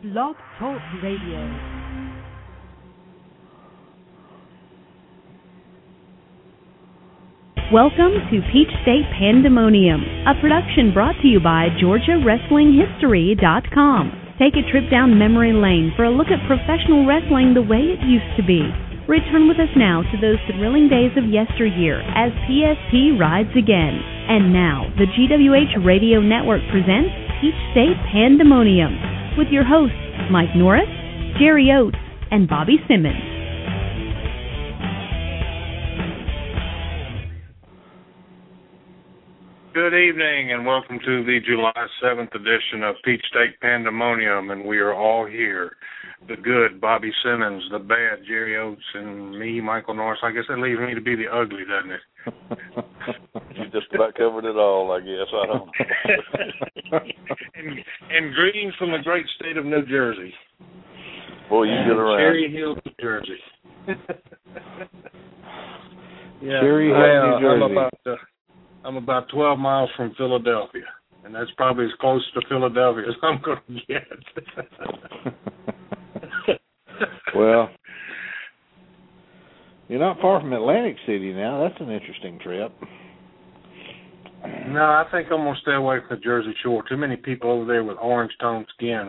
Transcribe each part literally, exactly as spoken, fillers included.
Blog Talk Radio. Welcome to Peach State Pandemonium, a production brought to you by Georgia Wrestling History dot com. Take a trip down memory lane for a look at professional wrestling the way it used to be. Return with us now to those thrilling days of yesteryear as P S P rides again. And now, the G W H Radio Network presents Peach State Pandemonium with your hosts, Mike Norris, Jerry Oates, and Bobby Simmons. Good evening and welcome to the July seventh edition of Peach State Pandemonium, and we are all here. The good, Bobby Simmons, the bad, Jerry Oates, and me, Michael Norris. I guess that leaves me to be the ugly, doesn't it? You just about covered it all, I guess. I don't know. and, and greetings from the great state of New Jersey. Boy, you get around. Cherry Hill, New Jersey. yeah, Cherry Hill, I, uh, New Jersey. I'm about, uh, I'm about twelve miles from Philadelphia, and that's probably as close to Philadelphia as I'm going to get. Well, you're not far from Atlantic City now. That's an interesting trip. No, I think I'm going to stay away from the Jersey Shore. Too many people over there with orange-toned skin.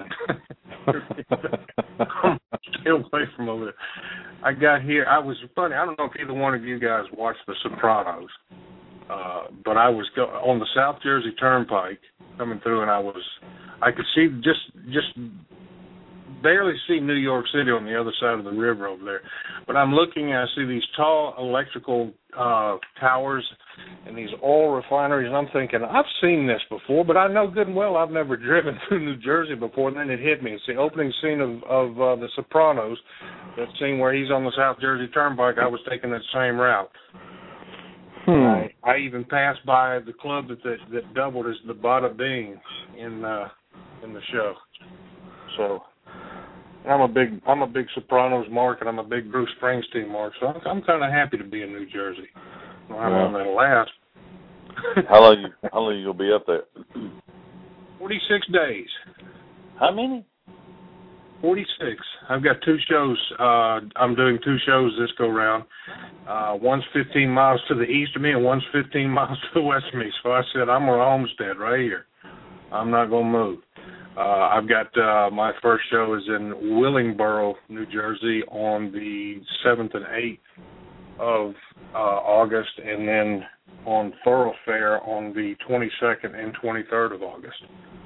Stay away from over there. I got here. I was funny. I don't know if either one of you guys watched The Sopranos, uh, but I was go- on the South Jersey Turnpike coming through, and I was, I could see just just. barely see New York City on the other side of the river over there. But I'm looking and I see these tall electrical uh, towers and these oil refineries, and I'm thinking, I've seen this before, but I know good and well I've never driven through New Jersey before. And then it hit me. It's the opening scene of, of uh, The Sopranos, that scene where he's on the South Jersey Turnpike. I was taking that same route. Hmm. I, I even passed by the club that that, that doubled as the Bada Bing in uh, in the show. So I'm a big I'm a big Sopranos mark, and I'm a big Bruce Springsteen mark. So I'm, I'm kind of happy to be in New Jersey. I don't know how long that'll last. How long you how long you gonna be up there? Forty-six days. How many? Forty-six. I've got two shows. Uh, I'm doing two shows this go round. Uh, one's fifteen miles to the east of me, and one's fifteen miles to the west of me. So I said, I'm a homestead right here. I'm not gonna move. Uh, I've got uh, my first show is in Willingboro, New Jersey, on the seventh and eighth of uh, August, and then on Thoroughfare on the twenty-second and twenty-third of August.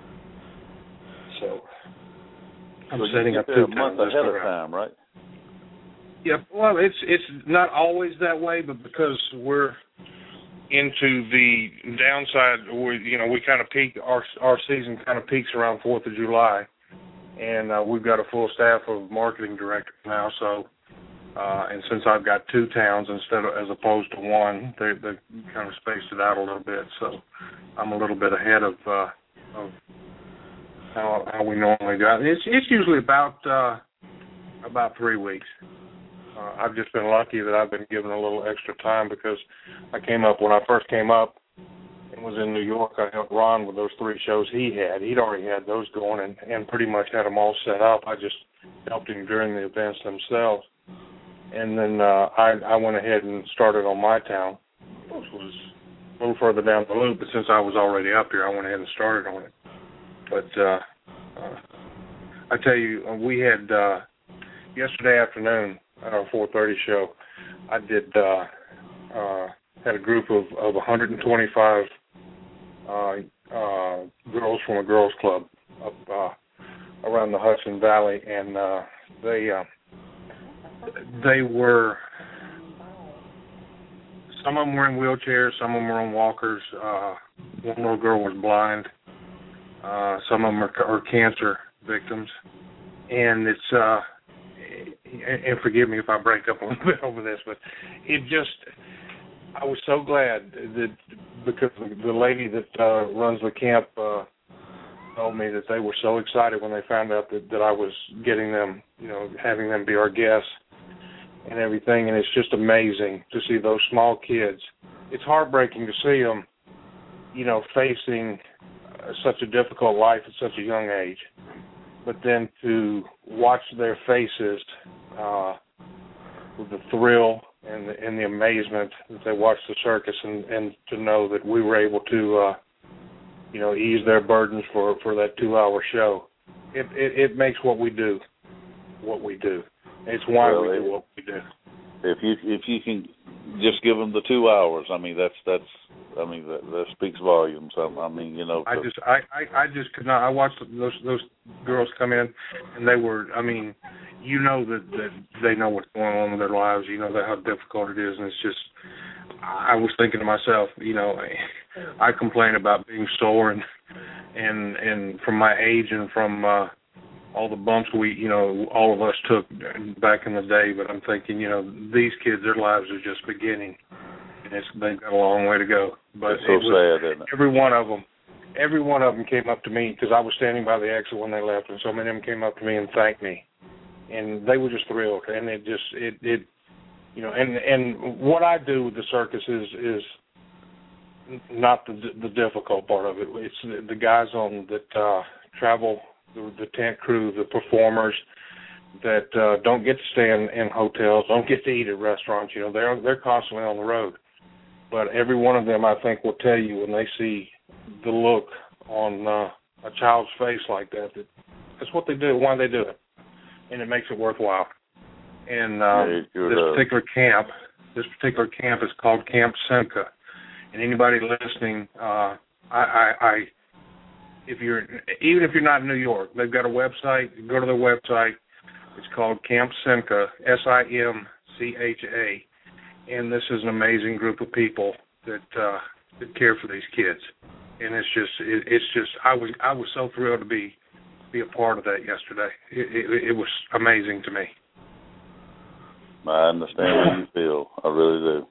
So I'm so setting up two two a month ahead of time, right? Yeah, well, it's it's not always that way, but because we're into the downside, we, you know, we kind of peak, our our season kind of peaks around fourth of July, and uh, we've got a full staff of marketing directors now, so, uh, and since I've got two towns instead of, as opposed to one, they, they kind of spaced it out a little bit, so I'm a little bit ahead of, uh, of how, how we normally do it. It's, it's usually about, uh, about three weeks. Uh, I've just been lucky that I've been given a little extra time because I came up, when I first came up and was in New York, I helped Ron with those three shows he had. He'd already had those going and, and pretty much had them all set up. I just helped him during the events themselves. And then uh, I, I went ahead and started on my town, which was a little further down the loop, but since I was already up here, I went ahead and started on it. But uh, uh, I tell you, we had uh, yesterday afternoon, at our four thirty show, I did uh, uh, had a group of, of one hundred twenty-five uh, uh, girls from a girls club up uh, around the Hudson Valley, and uh, they uh, they were, some of them were in wheelchairs, some of them were on walkers. Uh, one little girl was blind. Uh, some of them are, are cancer victims, and it's. Uh, And forgive me if I break up a little bit over this, but it just, I was so glad that, because the lady that uh, runs the camp uh, told me that they were so excited when they found out that, that I was getting them, you know, having them be our guests and everything, and it's just amazing to see those small kids. It's heartbreaking to see them, you know, facing uh, such a difficult life at such a young age. but then to watch their faces uh, with the thrill and the, and the amazement that they watched the circus, and, and to know that we were able to, uh, you know, ease their burdens for, for that two-hour show. It, it it makes what we do what we do. It's why well, we do what we do. If you if you can just give them the two hours, I mean that's that's I mean that, that speaks volumes. I, I mean you know. I just I, I, I just could not. I watched those those girls come in, and they were. I mean, you know that, that they know what's going on with their lives. You know that how difficult it is, and it's just. I was thinking to myself, you know, I, I complain about being sore and and and from my age and from uh, all the bumps we, you know, all of us took back in the day. But I'm thinking, you know, these kids, their lives are just beginning, and it's, they've got a long way to go. But it's so it was, sad, isn't it? Every one of them, every one of them came up to me because I was standing by the exit when they left, and so many of them came up to me and thanked me, and they were just thrilled, and it just it it. You know, and and what I do with the circus is is not the the difficult part of it. It's the, the guys on that uh, travel, the, the tent crew, the performers that uh, don't get to stay in, in hotels, don't get to eat at restaurants. You know, they're they're constantly on the road. But every one of them, I think, will tell you when they see the look on uh, a child's face like that, that that's what they do, why they do it, and it makes it worthwhile. And uh, yeah, this particular camp, this particular camp is called Camp Simca. And anybody listening, uh, I, I, I, if you're even if you're not in New York, they've got a website. You go to their website. It's called Camp Simca, S I M C H A. And this is an amazing group of people that uh, that care for these kids. And it's just, it, it's just, I was, I was so thrilled to be be a part of that yesterday. It, it, it was amazing to me. I understand how you feel. I really do.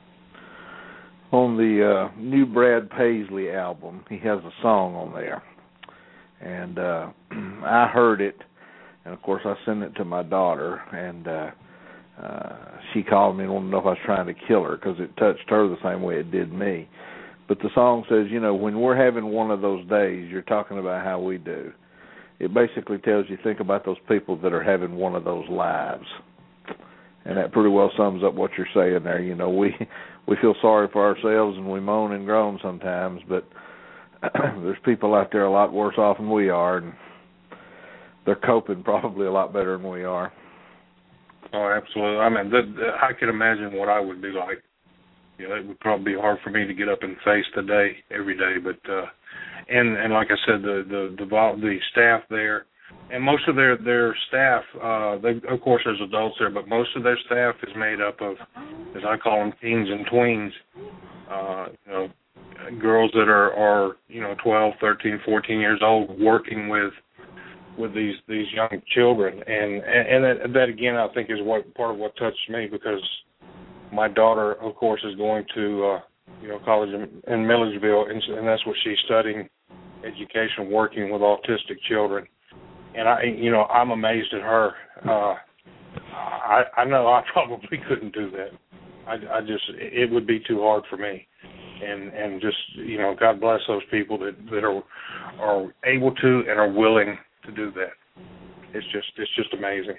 On the uh, new Brad Paisley album, he has a song on there. And uh, I heard it, and, of course, I sent it to my daughter, and uh, uh, she called me and wanted to know if I was trying to kill her because it touched her the same way it did me. But the song says, you know, when we're having one of those days, you're talking about how we do. It basically tells you, think about those people that are having one of those lives. And that pretty well sums up what you're saying there. You know, we we feel sorry for ourselves and we moan and groan sometimes, but there's people out there a lot worse off than we are, and they're coping probably a lot better than we are. Oh, absolutely. I mean, the, the, I can imagine what I would be like. You know, it would probably be hard for me to get up and face the day every day, but uh, and and like I said, the the the, the staff there. And most of their, their staff, uh, they, of course there's adults there, but most of their staff is made up of, as I call them, teens and tweens, uh, you know, girls that are, are, you know, twelve, thirteen, fourteen years old working with with these, these young children. And, and that, that, again, I think is what part of what touched me, because my daughter, of course, is going to, uh, you know, college in, in Milledgeville, and, and that's what she's studying, education, working with autistic children. And I, you know, I'm amazed at her. Uh, I, I know I probably couldn't do that. I, I just, it would be too hard for me. And and just, you know, God bless those people that, that are are able to and are willing to do that. It's just, it's just amazing.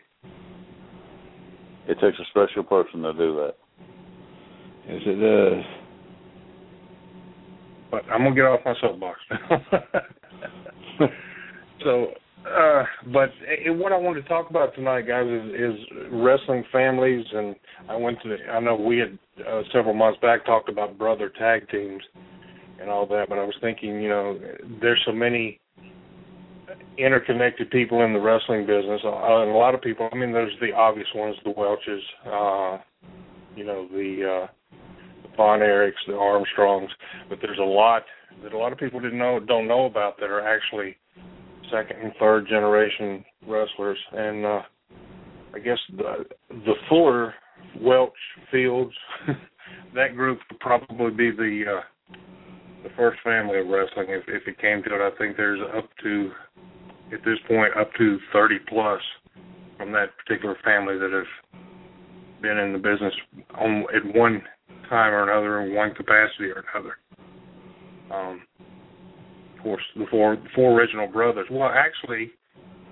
It takes a special person to do that. Yes, it does. But I'm gonna get off my soapbox now. so. Uh, but uh, what I wanted to talk about tonight, guys, is, is wrestling families. And I went to, the, I know we had uh, several months back talked about brother tag teams and all that, but I was thinking, you know, there's so many interconnected people in the wrestling business. Uh, and a lot of people, I mean, there's the obvious ones, the Welches, uh, you know, the, uh, the Von Erichs, the Armstrongs, but there's a lot that a lot of people didn't know, don't know about that are actually second and third generation wrestlers. And uh, I guess the, the Fuller, Welch, Fields, that group would probably be the uh, the first family of wrestling if, if it came to it. I think there's up to, at this point, up to thirty plus from that particular family that have been in the business on, at one time or another, in one capacity or another. Um, Of course, the four, the four original brothers. Well, actually,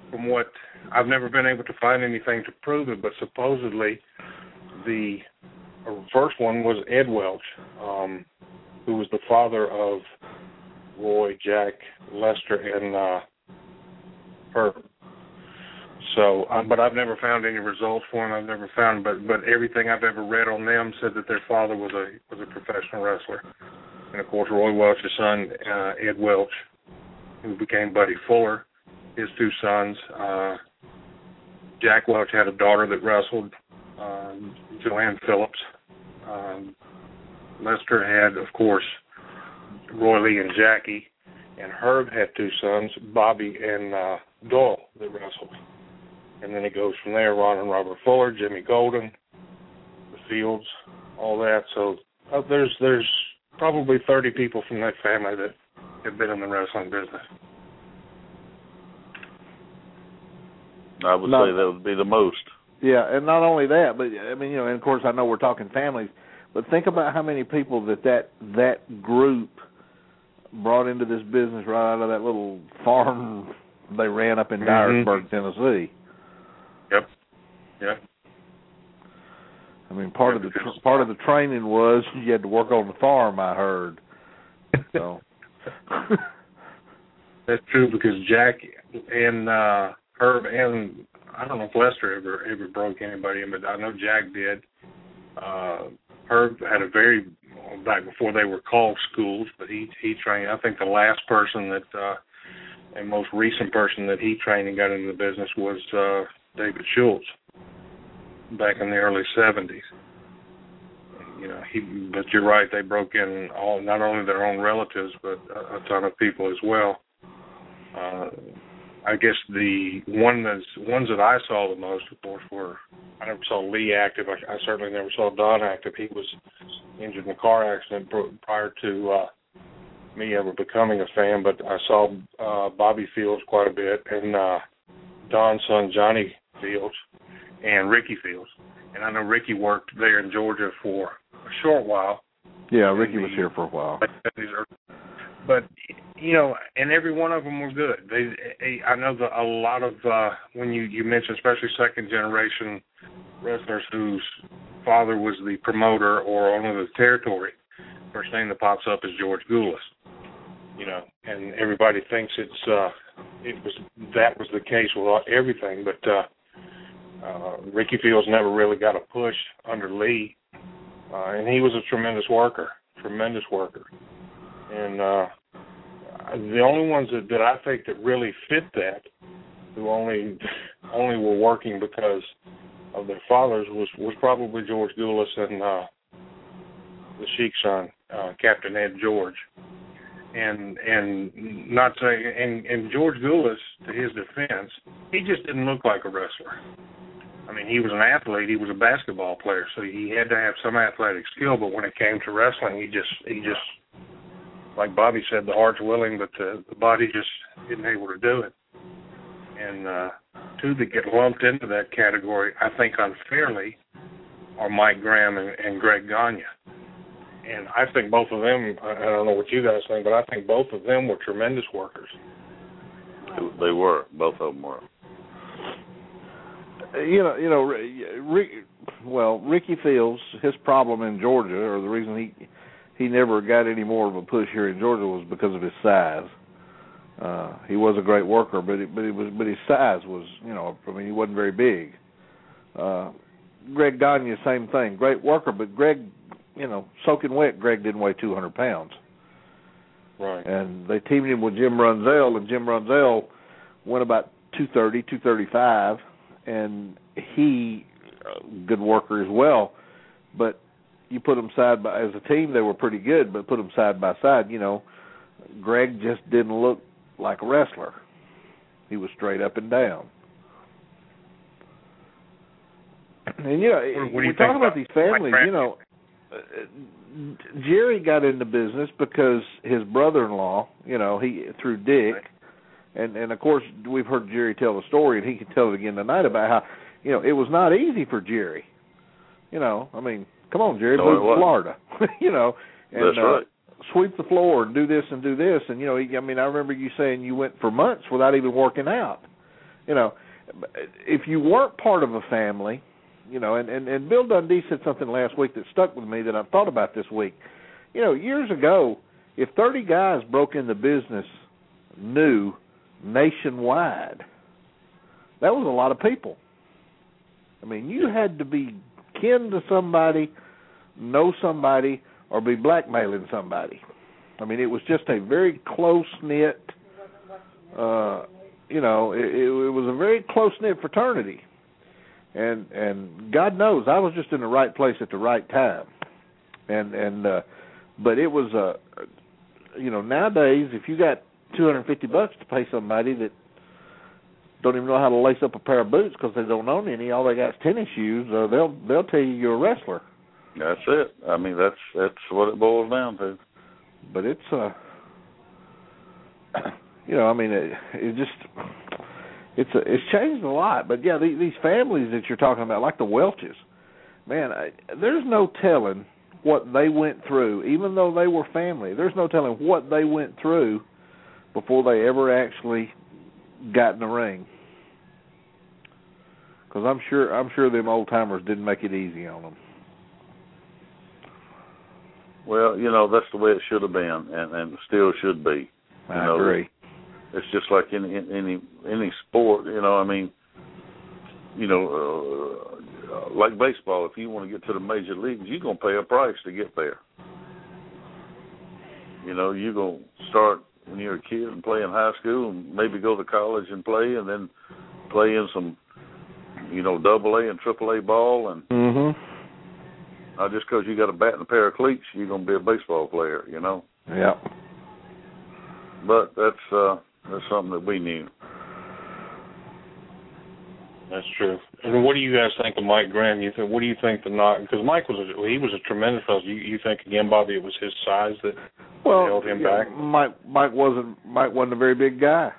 from what I've never been able to find anything to prove it, but supposedly the first one was Ed Welch, um, who was the father of Roy, Jack, Lester, and uh, Herb. So, uh, but I've never found any results for them. I've never found, but but everything I've ever read on them said that their father was a was a professional wrestler, and of course Roy Welch's son, uh, Ed Welch, who became Buddy Fuller, his two sons. Uh, Jack Welch had a daughter that wrestled, uh, Joanne Phillips. Um, Lester had, of course, Roy Lee and Jackie, and Herb had two sons, Bobby and uh, Doyle, that wrestled. And then it goes from there, Ron and Robert Fuller, Jimmy Golden, the Fields, all that. So uh, there's there's probably thirty people from that family that have been in the wrestling business. I would not, say that would be the most. Yeah, and not only that, but I mean, you know, and of course I know we're talking families, but think about how many people that that, that group brought into this business right out of that little farm they ran up in Dyersburg, mm-hmm. Tennessee. Yep. Yep. I mean, part yeah, of the tr- part of the training was you had to work on the farm, I heard. So that's true, because Jack and uh, Herb and I don't know if Lester ever ever broke anybody in, but I know Jack did. Uh, Herb had a very back before they were called schools, but he he trained. I think the last person that uh, and most recent person that he trained and got into the business was uh, David Schultz back in the early seventies. You know, he. But you're right; they broke in all not only their own relatives, but a, a ton of people as well. Uh, I guess the one that's ones that I saw the most, of course, were I never saw Lee active. I, I certainly never saw Don active. He was injured in a car accident prior to uh, me ever becoming a fan. But I saw uh, Bobby Fields quite a bit, and uh, Don's son Johnny Fields, and Ricky Fields. And I know Ricky worked there in Georgia for a short while. Yeah, Ricky was here for a while. But, you know, and every one of them were good. They, they I know that a lot of, uh, when you, you mentioned especially second-generation wrestlers whose father was the promoter or owner of the territory, first thing that pops up is George Goulas. You know, and everybody thinks it's uh, it was that was the case with everything, but uh, uh, Ricky Fields never really got a push under Lee, uh, and he was a tremendous worker, tremendous worker. And uh, the only ones that, that I think that really fit that, who only only were working because of their fathers, was, was probably George Goulas and uh, the Sheik's son, uh, Captain Ed George. And and not saying and, and George Goulas, to his defense, he just didn't look like a wrestler. I mean, he was an athlete. He was a basketball player, so he had to have some athletic skill. But when it came to wrestling, he just he just like Bobby said, the heart's willing, but the, the body just isn't able to do it. And uh, two that get lumped into that category, I think unfairly, are Mike Graham and, and Greg Gagne. And I think both of them, I don't know what you guys think, but I think both of them were tremendous workers. They were. Both of them were. You know, you know, Rick, well, Ricky Fields, his problem in Georgia, or the reason he he never got any more of a push here in Georgia, was because of his size. Uh, he was a great worker, but it, but it was but his size was, you know, I mean, he wasn't very big. Uh, Greg Gagne, same thing, great worker, but Greg, you know, soaking wet, Greg didn't weigh two hundred pounds. Right. And they teamed him with Jim Runzell, and Jim Runzell went about two thirty, two thirty-five, and he, uh, good worker as well. But you put them side by, as a team, they were pretty good, but put them side by side, you know, Greg just didn't look like a wrestler. He was straight up and down. And, you know, what, what we talk about, about these families, you know, uh, Jerry got into business because his brother-in-law, you know, he through Dick, and, and, of course, we've heard Jerry tell the story, and he can tell it again tonight about how, you know, it was not easy for Jerry. You know, I mean, come on, Jerry, no, move to Florida, you know, and That's right. uh, sweep the floor and do this and do this. And, you know, I mean, I remember you saying you went for months without even working out. You know, if you weren't part of a family, you know, and, and, and Bill Dundee said something last week that stuck with me that I've thought about this week. You know, years ago, if thirty guys broke into business new nationwide, that was a lot of people. I mean, you had to be kin to somebody, know somebody, or be blackmailing somebody. I mean, it was just a very close-knit, uh, you know, it, it was a very close-knit fraternity. And and God knows I was just in the right place at the right time. And, and uh, but it was, uh, you know, nowadays, if you got two hundred fifty bucks to pay somebody that don't even know how to lace up a pair of boots because they don't own any, all they got is tennis shoes, uh, they'll they'll tell you you're a wrestler. That's it. I mean, that's that's what it boils down to. But it's, uh, you know, I mean, it, it just, it's a, it's changed a lot. But, yeah, these, these families that you're talking about, like the Welches, man, I, there's no telling what they went through, even though they were family. There's no telling what they went through before they ever actually got in the ring. Because I'm sure, I'm sure them old-timers didn't make it easy on them. Well, you know, that's the way it should have been, and, and still should be. You I know, agree. It's just like any any any sport. You know, I mean, you know, uh, like baseball. If you want to get to the major leagues, you're gonna pay a price to get there. You know, you're gonna start when you're a kid and play in high school, and maybe go to college and play, and then play in some, you know, double A and triple A ball, and. Mm-hmm. Not just because you got a bat and a pair of cleats, you're going to be a baseball player, you know? Yeah. But that's uh, that's something that we knew. That's true. And what do you guys think of Mike Graham? You think, what do you think the knock? Because Mike was a, he was a tremendous fellow. You, you think again, Bobby, it was his size that well, held him yeah, back? Mike Mike wasn't Mike wasn't a very big guy.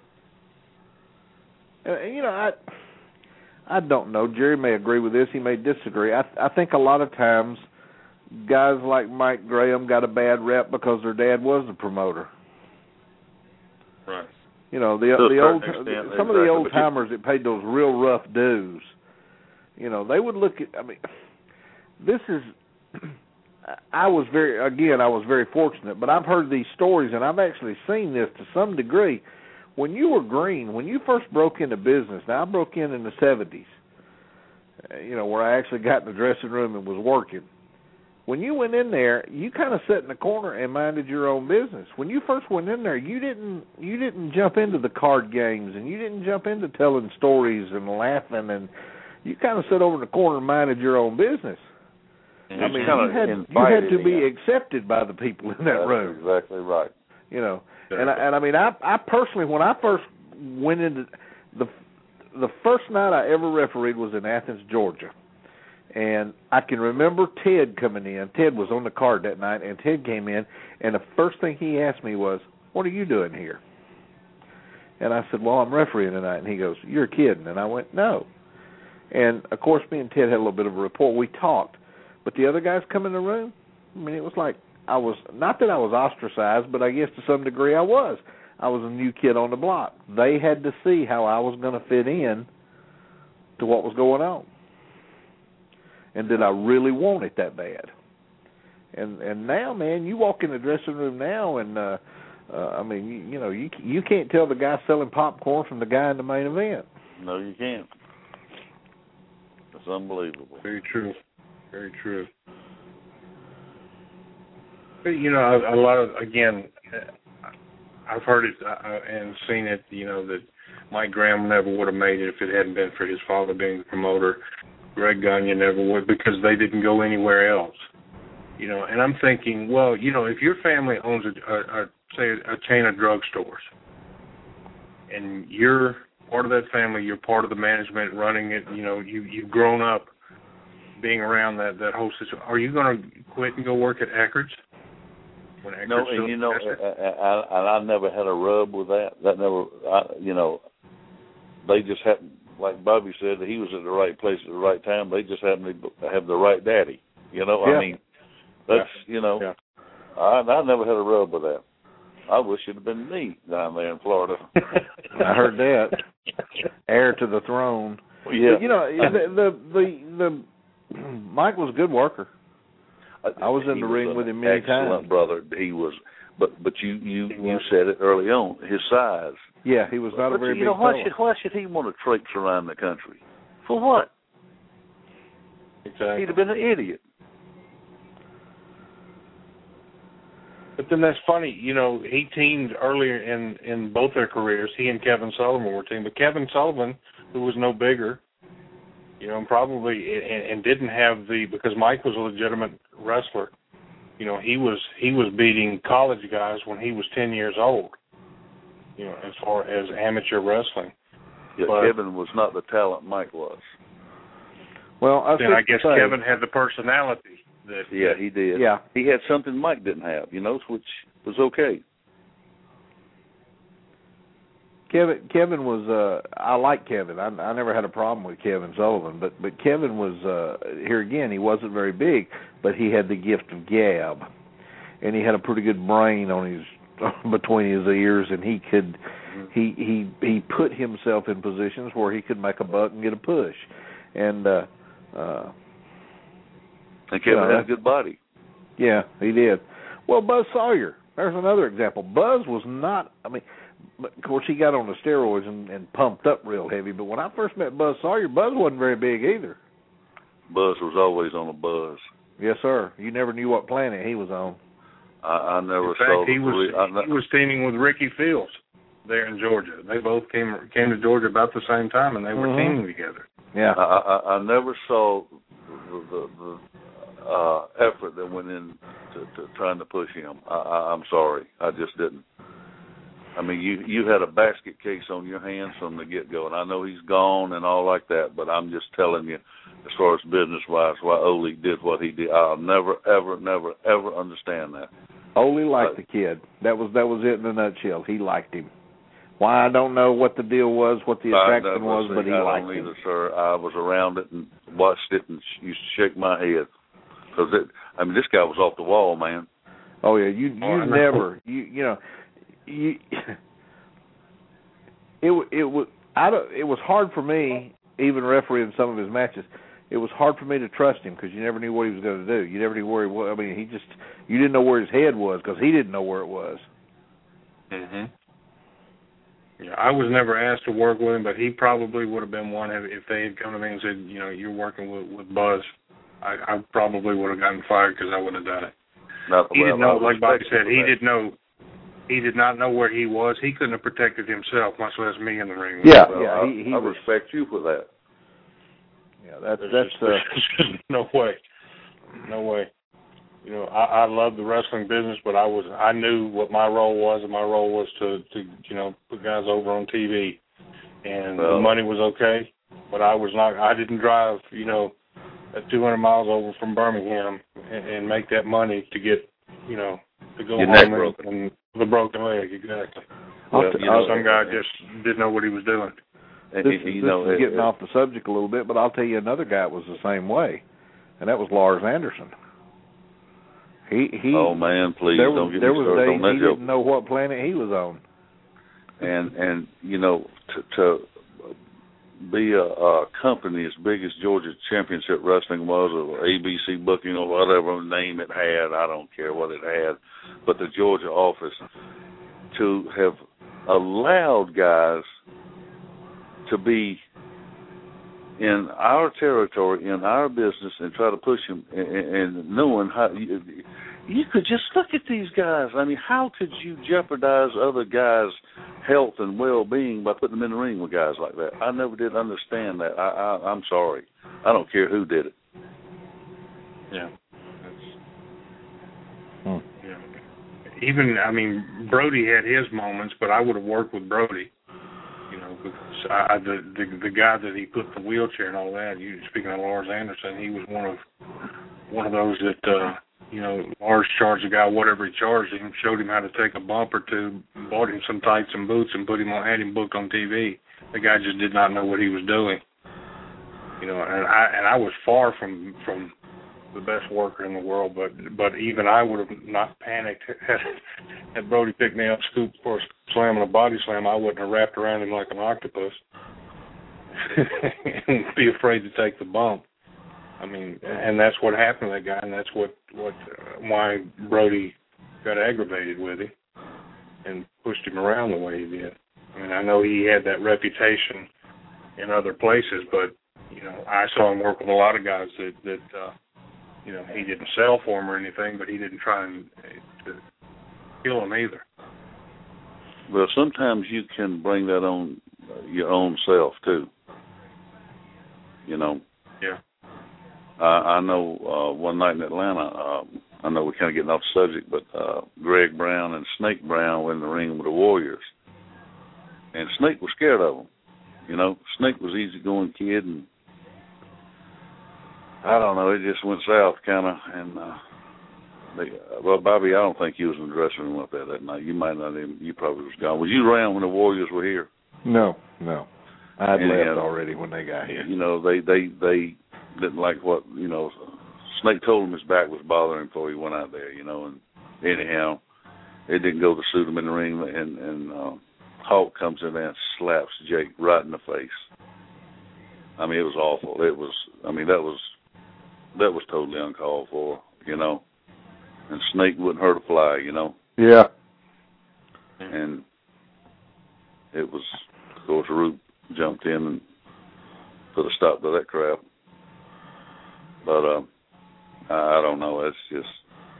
And, you know, I. I don't know. Jerry may agree with this. He may disagree. I, I think a lot of times guys like Mike Graham got a bad rep because their dad was the promoter. Right. You know, the the old extent, some exactly. of the old timers that paid those real rough dues. You know, they would look at. I mean, this is. I was very again. I was very fortunate, but I've heard these stories, and I've actually seen this to some degree. When you were green, when you first broke into business, now I broke in in the seventies, you know, where I actually got in the dressing room and was working. When you went in there, you kind of sat in the corner and minded your own business. When you first went in there, you didn't you didn't jump into the card games, and you didn't jump into telling stories and laughing, and you kind of sat over in the corner and minded your own business. And I mean, you had, you had to be accepted by the people in that That's room. Exactly right. You know. And I, and I mean, I, I personally, when I first went into the the first night I ever refereed was in Athens, Georgia, and I can remember Ted coming in. Ted was on the card that night, and Ted came in, and the first thing he asked me was, "What are you doing here?" And I said, "Well, I'm refereeing tonight." And he goes, "You're kidding?" And I went, "No." And of course, me and Ted had a little bit of a rapport. We talked, but the other guys come in the room. I mean, it was like. I was, not that I was ostracized, but I guess to some degree I was. I was a new kid on the block. They had to see how I was going to fit in to what was going on. And did I really want it that bad? And and now, man, you walk in the dressing room now and, uh, uh, I mean, you, you know, you you can't tell the guy selling popcorn from the guy in the main event. No, you can't. It's unbelievable. Very true. Very true. You know, a, a lot of, again, I've heard it uh, and seen it, you know, that Mike Graham never would have made it if it hadn't been for his father being the promoter. Greg Gagne never would because they didn't go anywhere else. You know, and I'm thinking, well, you know, if your family owns, a, a, a say, a chain of drugstores, and you're part of that family, you're part of the management running it, you know, you, you've grown up being around that, that whole system, are you going to quit and go work at Eckerd's? No, and you know, I, I, I never had a rub with that. That never, I, you know, they just happened, like Bobby said, he was at the right place at the right time. They just happened to have the right daddy. You know, yeah. I mean, that's, yeah. you know, yeah. I, I never had a rub with that. I wish it had been me down there in Florida. I heard that. Heir to the throne. Well, yeah. But, you know, the, the the the Mike was a good worker. I was in he the ring with him many excellent times. brother. He was, but but you you, you said it early on. His size. Yeah, he was not but a very you big know, why fella. should why should he want to traipse around the country? For what? Exactly. He'd have been an idiot. But then that's funny, you know, he teamed earlier in, in both their careers. He and Kevin Sullivan were teamed. But Kevin Sullivan, who was no bigger, you know, and probably and, and didn't have the because Mike was a legitimate wrestler. You know, he was he was beating college guys when he was ten years old. You know, as far as amateur wrestling. Yeah, but, Kevin was not the talent Mike was. Well, I, then I guess say, Kevin had the personality. That, yeah, he did. Yeah, he had something Mike didn't have, you know, which was okay. Kevin Kevin was uh I like Kevin. I, I never had a problem with Kevin Sullivan, but but Kevin was uh here again, he wasn't very big, but he had the gift of gab. And he had a pretty good brain on his between his ears, and he could mm-hmm. he he he put himself in positions where he could make a buck and get a push. And uh uh And Kevin you know, had a good body. Yeah, he did. Well, Buzz Sawyer, there's another example. Buzz was not, I mean, of course, he got on the steroids and, and pumped up real heavy, but when I first met Buzz Sawyer, Buzz wasn't very big either. Buzz was always on a buzz. Yes, sir. You never knew what planet he was on. I, I never in fact, saw he was I, he was teaming with Ricky Fields there in Georgia. They both came came to Georgia about the same time, and they were mm-hmm. teaming together. Yeah, I, I, I never saw the, the, the uh, effort that went in to, to trying to push him. I, I, I'm sorry, I just didn't. I mean, you you had a basket case on your hands from the get-go, and I know he's gone and all like that, but I'm just telling you, as far as business-wise, why Ole did what he did. I'll never, ever, never, ever understand that. Ole liked uh, the kid. That was that was it in a nutshell. He liked him. Why, I don't know what the deal was, what the attraction was, but he I liked don't him. either, sir. I was around it and watched it and used to shake my head. Because, I mean, this guy was off the wall, man. Oh, yeah, you you oh, never, you you know, you, it it was I don't, it was hard for me, even refereeing some of his matches. It was hard for me to trust him because you never knew what he was going to do. You never knew where he was. I mean, he just you didn't know where his head was because he didn't know where it was. Mhm. Yeah, I was never asked to work with him, but he probably would have been one if they had come to me and said, you know, you're working with, with Buzz. I, I probably would have gotten fired because I wouldn't have done it. Not he well, didn't know, like Bobby said, he that. didn't know. He did not know where he was. He couldn't have protected himself, much less me in the ring. Yeah, well, yeah. I, He, he I was, respect you for that. Yeah, that's There's that's just, uh, no way, no way. You know, I, I love the wrestling business, but I was I knew what my role was, and my role was to, to you know put guys over on T V, and well, the money was okay, but I was not. I didn't drive you know, at two hundred miles over from Birmingham and, and make that money to get you know to go Your home neck and, broken. and with a broken leg exactly. Well, you you know, know, some guy just didn't know what he was doing. And, this you is, know, this is it, getting it, off the subject a little bit, but I'll tell you another guy that was the same way, and that was Lars Anderson. He he. Oh man, please there don't was, get there me was started days on that he joke. didn't know what planet he was on. And and you know to, to be a, a company as big as Georgia Championship Wrestling was, or A B C Booking, or whatever name it had, I don't care what it had, but the Georgia office to have allowed guys to be in our territory, in our business, and try to push them, and, and knowing how you, you could just look at these guys. I mean, how could you jeopardize other guys' health and well-being by putting them in the ring with guys like that? I never did understand that. I, I, I'm sorry. I don't care who did it. Yeah. That's, hmm. yeah. Even, I mean, Brody had his moments, but I would have worked with Brody. You know, because I, the, the the guy that he put in the wheelchair and all that. You speaking of Lars Anderson, he was one of one of those that uh, you know Lars charged the guy whatever he charged him, showed him how to take a bump or two, bought him some tights and boots, and put him on had him booked on T V. The guy just did not know what he was doing. You know, and I and I was far from from the best worker in the world, but but even I would have not panicked had, had Brody picked me up, scooped for a slam and a body slam. I wouldn't have wrapped around him like an octopus and be afraid to take the bump. I mean, and that's what happened to that guy, and that's what what uh, why Brody got aggravated with him and pushed him around the way he did. I mean, I know he had that reputation in other places, but you know, I saw him work with a lot of guys that that uh, you know, he didn't sell for him or anything, but he didn't try and to kill him either. Well, sometimes you can bring that on your own self too. You know. Yeah. Uh, I know uh, one night in Atlanta, uh, I know we're kind of getting off the subject, but uh, Greg Brown and Snake Brown were in the ring with the Warriors. And Snake was scared of them. You know, Snake was an easygoing kid, and I don't know, it just went south kind of. And, uh, they, well, Bobby, I don't think you was in the dressing room up there that night. You might not even, you probably was gone. Was you around when the Warriors were here? No, no. I had and, left uh, already when they got here. You know, they, they, they didn't like what, you know, Snake told him his back was bothering him before he went out there, you know, and anyhow, it didn't go to suit him in the ring, and, and uh, Hawk comes in there and slaps Jake right in the face. I mean, it was awful. It was, I mean, that was, that was totally uncalled for, you know, and Snake wouldn't hurt a fly, you know. Yeah. And it was, of course, Root jumped in and put a stop to that crap. But uh, I, I don't know. It's just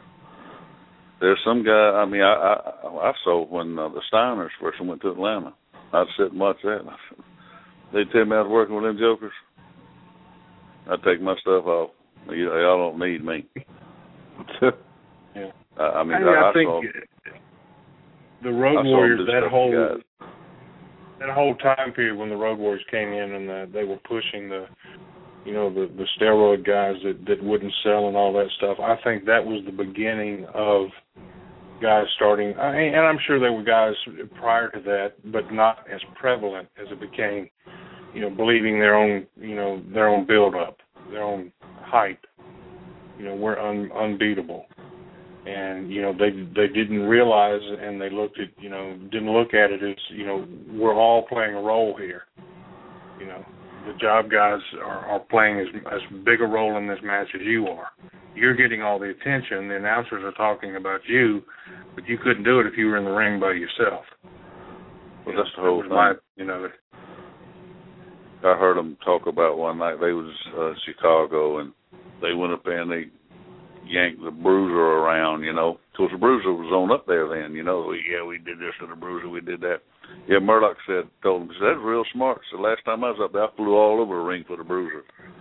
there's some guy. I mean, I I, I saw when uh, the Steiners first went to Atlanta. I'd sit and watch that. They'd tell me I was working with them jokers. I'd take my stuff off. You know, y'all don't need me. Yeah. I, I mean, I, I, I think saw, the Road I Warriors, that stuff whole guys. that whole time period when the Road Warriors came in and the, they were pushing the, you know, the, the steroid guys that, that wouldn't sell and all that stuff. I think that was the beginning of guys starting, and I'm sure there were guys prior to that, but not as prevalent as it became, you know, believing their own, you know, their own build-up, their own hype. You know, we're un, unbeatable. And, you know, they they didn't realize, and they looked at, you know, didn't look at it as, you know, we're all playing a role here. You know, the job guys are, are playing as, as big a role in this match as you are. You're getting all the attention. The announcers are talking about you, but you couldn't do it if you were in the ring by yourself. Well, that's the whole thing. My, you know, I heard them talk about one night. They was uh, Chicago, and they went up there and they yanked the Bruiser around, you know. Because the Bruiser was on up there then, you know. Yeah, we did this to the Bruiser, we did that. Yeah, Murdoch said, told him, he said, that's real smart. So last time I was up there, I flew all over the ring for the Bruiser.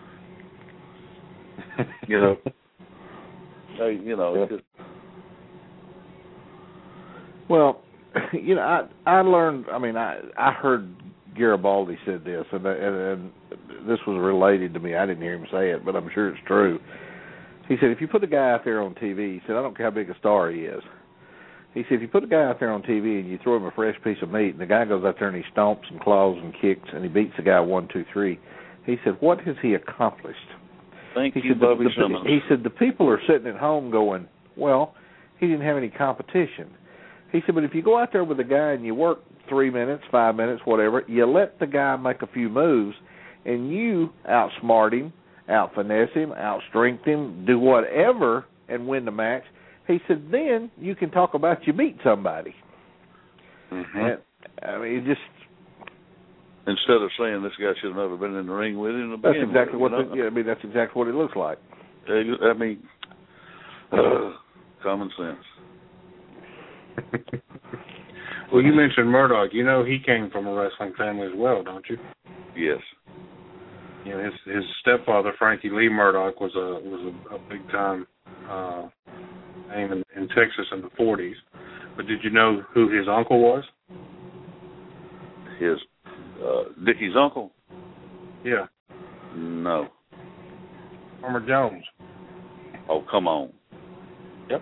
you know. Hey, you know. Yeah. Just... Well, you know, I I learned. I mean, I I heard Garibaldi said this, and, and and this was related to me. I didn't hear him say it, but I'm sure it's true. He said, if you put a guy out there on T V, he said, I don't care how big a star he is. He said, if you put a guy out there on T V and you throw him a fresh piece of meat, and the guy goes out there and he stomps and claws and kicks and he beats the guy one, two, three, he said, what has he accomplished? Thank he you, said, Bobby the, the, Simmons. He said, the people are sitting at home going, well, he didn't have any competition. He said, but if you go out there with a guy and you work three minutes, five minutes, whatever, you let the guy make a few moves, and you outsmart him, out-finesse him, out-strength him, do whatever, and win the match, he said, then you can talk about you beat somebody. Mm-hmm. And, I mean, it just... Instead of saying this guy should have never been in the ring with him. That's exactly what, the, yeah, I mean, that's exactly what it looks like. I mean, uh, common sense. Well, you mentioned Murdoch. You know he came from a wrestling family as well, don't you? Yes. You know, his his stepfather, Frankie Lee Murdoch, was a was a, a big time uh, name in, in Texas in the forties. But did you know who his uncle was? His uh, Dickie's uncle? Yeah. No. Farmer Jones. Oh, come on. Yep.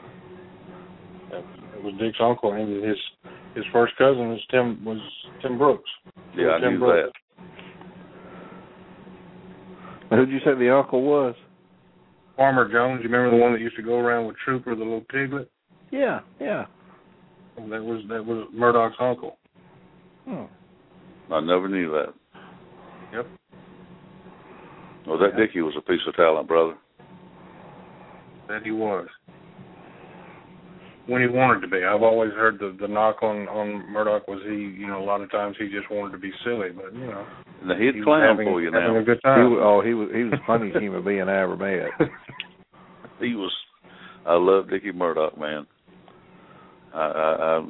It was Dick's uncle, and his his first cousin was Tim was Tim Brooks. Yeah, I Tim knew Brooks. that. Who'd you say the uncle was? Farmer Jones. You remember the one that used to go around with Trooper, the little piglet? Yeah, yeah. That was that was Murdoch's uncle. Hmm. I never knew that. Yep. Well, that yeah. Dickie was a piece of talent, brother. That he was. When he wanted to be. I've always heard the the knock on, on Murdoch was he, you know, a lot of times he just wanted to be silly, but, you know. Now, he'd he clown having, for you now. Having a good time. He was, oh, he was, he was the funniest human being I ever met. He was, I love Dickie Murdoch, man. I, I,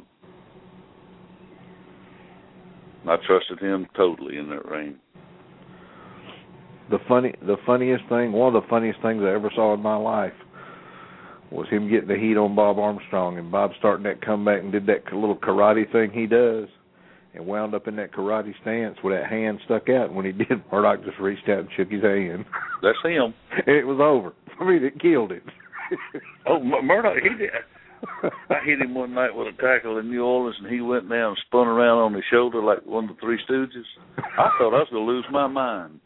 I, I trusted him totally in that ring. The funny, the funniest thing, one of the funniest things I ever saw in my life was him getting the heat on Bob Armstrong, and Bob starting that comeback and did that little karate thing he does, and wound up in that karate stance with that hand stuck out. And when he did, Murdoch just reached out and shook his hand. That's him. And it was over. I mean, it killed him. Oh, Murdoch, he did. I hit him one night with a tackle in New Orleans, and he went down and spun around on his shoulder like one of the Three Stooges. I thought I was going to lose my mind.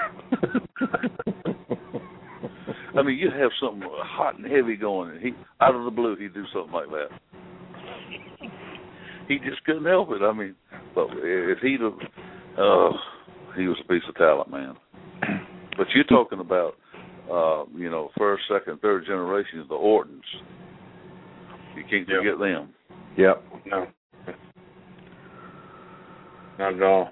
I mean, you have something hot and heavy going, and he, out of the blue, he'd do something like that. He just couldn't help it. I mean, but if he'd have, uh, he was a piece of talent, man. But you're talking about, uh, you know, first, second, third generations, the Ortons. You can't forget yep. them. Yep. No. Not at all.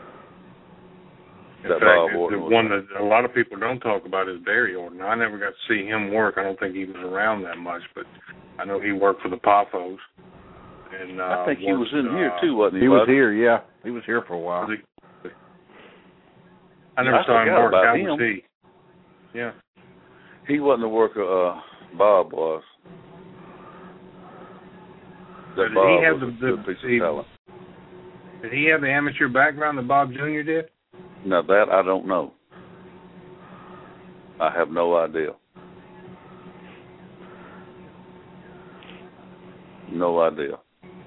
In that fact, Bob the Orton one that a lot of people don't talk about is Barry Orton. I never got to see him work. I don't think he was around that much, but I know he worked for the Poffos. And uh, I think he was, was in uh, here too, wasn't he? He bud? was here, yeah. He was here for a while. He, I never I saw him work. How him. was he? Yeah. He wasn't the worker uh, Bob was. That Did Bob he have was the, a the good piece he, of talent. Did he have the amateur background that Bob Junior did? Now that I don't know. I have no idea. No idea.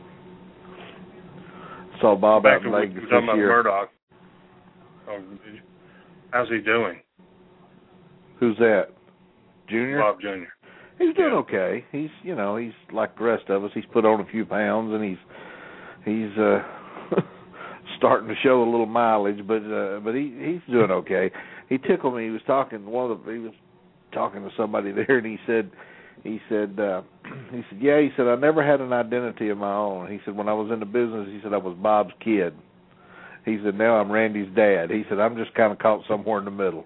Saw Bob Back out in to Vegas we're this talking about year. Murdoch. Oh, how's he doing? Who's that? Junior? Bob Junior He's doing yeah. okay. He's, you know, he's like the rest of us. He's put on a few pounds, and he's he's uh, starting to show a little mileage, but uh, but he he's doing okay. He tickled me. He was talking one of the, he was talking to somebody there, and he said he said uh, he said yeah he said I never had an identity of my own. He said when I was in the business, he said I was Bob's kid. He said now I'm Randy's dad. He said I'm just kind of caught somewhere in the middle.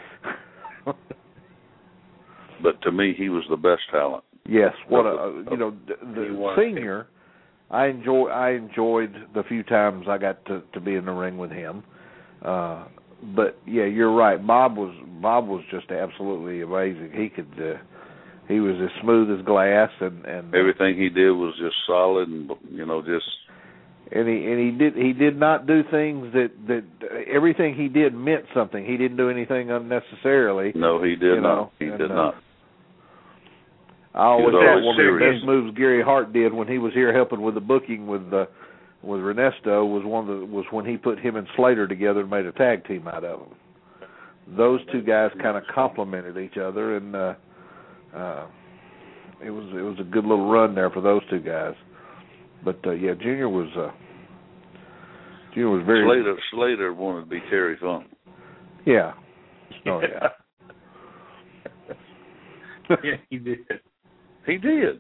But to me, he was the best talent. Yes, what a you know the, the senior. I enjoy I enjoyed the few times I got to, to be in the ring with him. Uh, but yeah, you're right. Bob was Bob was just absolutely amazing. He could uh, he was as smooth as glass, and, and everything he did was just solid, and you know just. And he and he did he did not do things that, that everything he did meant something. He didn't do anything unnecessarily. No, he did you not. Know, he and, did uh, not. I always thought one of the serious. best moves Gary Hart did when he was here helping with the booking with uh, with Ernesto was one of the, was when he put him and Slater together and made a tag team out of them. Those two guys kind of complemented each other, and uh, uh, it was it was a good little run there for those two guys. But uh, yeah, Junior was uh, Junior was very Slater. Slater wanted to be Terry Funk. Yeah. Oh yeah. Yeah, he did. He did.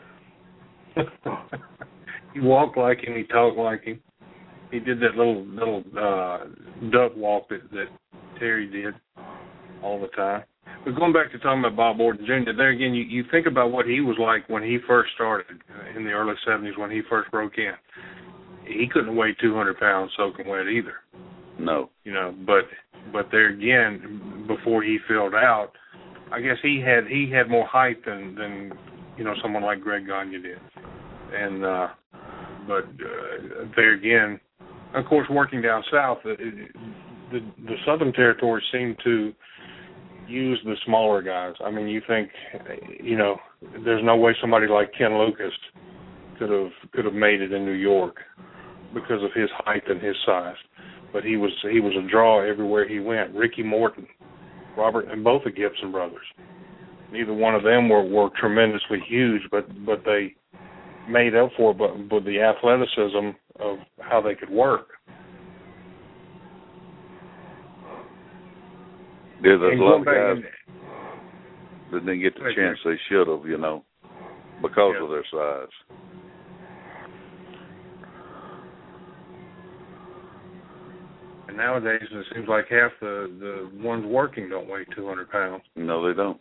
He walked like him. He talked like him. He did that little little uh, duck walk that, that Terry did all the time. But going back to talking about Bob Orton Junior, there again, you, you think about what he was like when he first started in the early seventies when he first broke in. He couldn't weigh two hundred pounds soaking wet either. No. You know, but but there again, before he filled out, I guess he had he had more height than, than you know, someone like Greg Gagne did. And uh, but uh, there again, of course, working down south, the, the the Southern Territory seemed to use the smaller guys. I mean, you think, you know, there's no way somebody like Ken Lucas could have could have made it in New York because of his height and his size. But he was he was a draw everywhere he went. Ricky Morton, Robert, and both the Gibson brothers. neither one of them were, were tremendously huge, but but they made up for it, but with the athleticism of how they could work. Yeah, there's and a lot of guys and, that didn't get the chance they should have, you know, because yeah. of their size. And nowadays, it seems like half the, the ones working don't weigh two hundred pounds. No, they don't.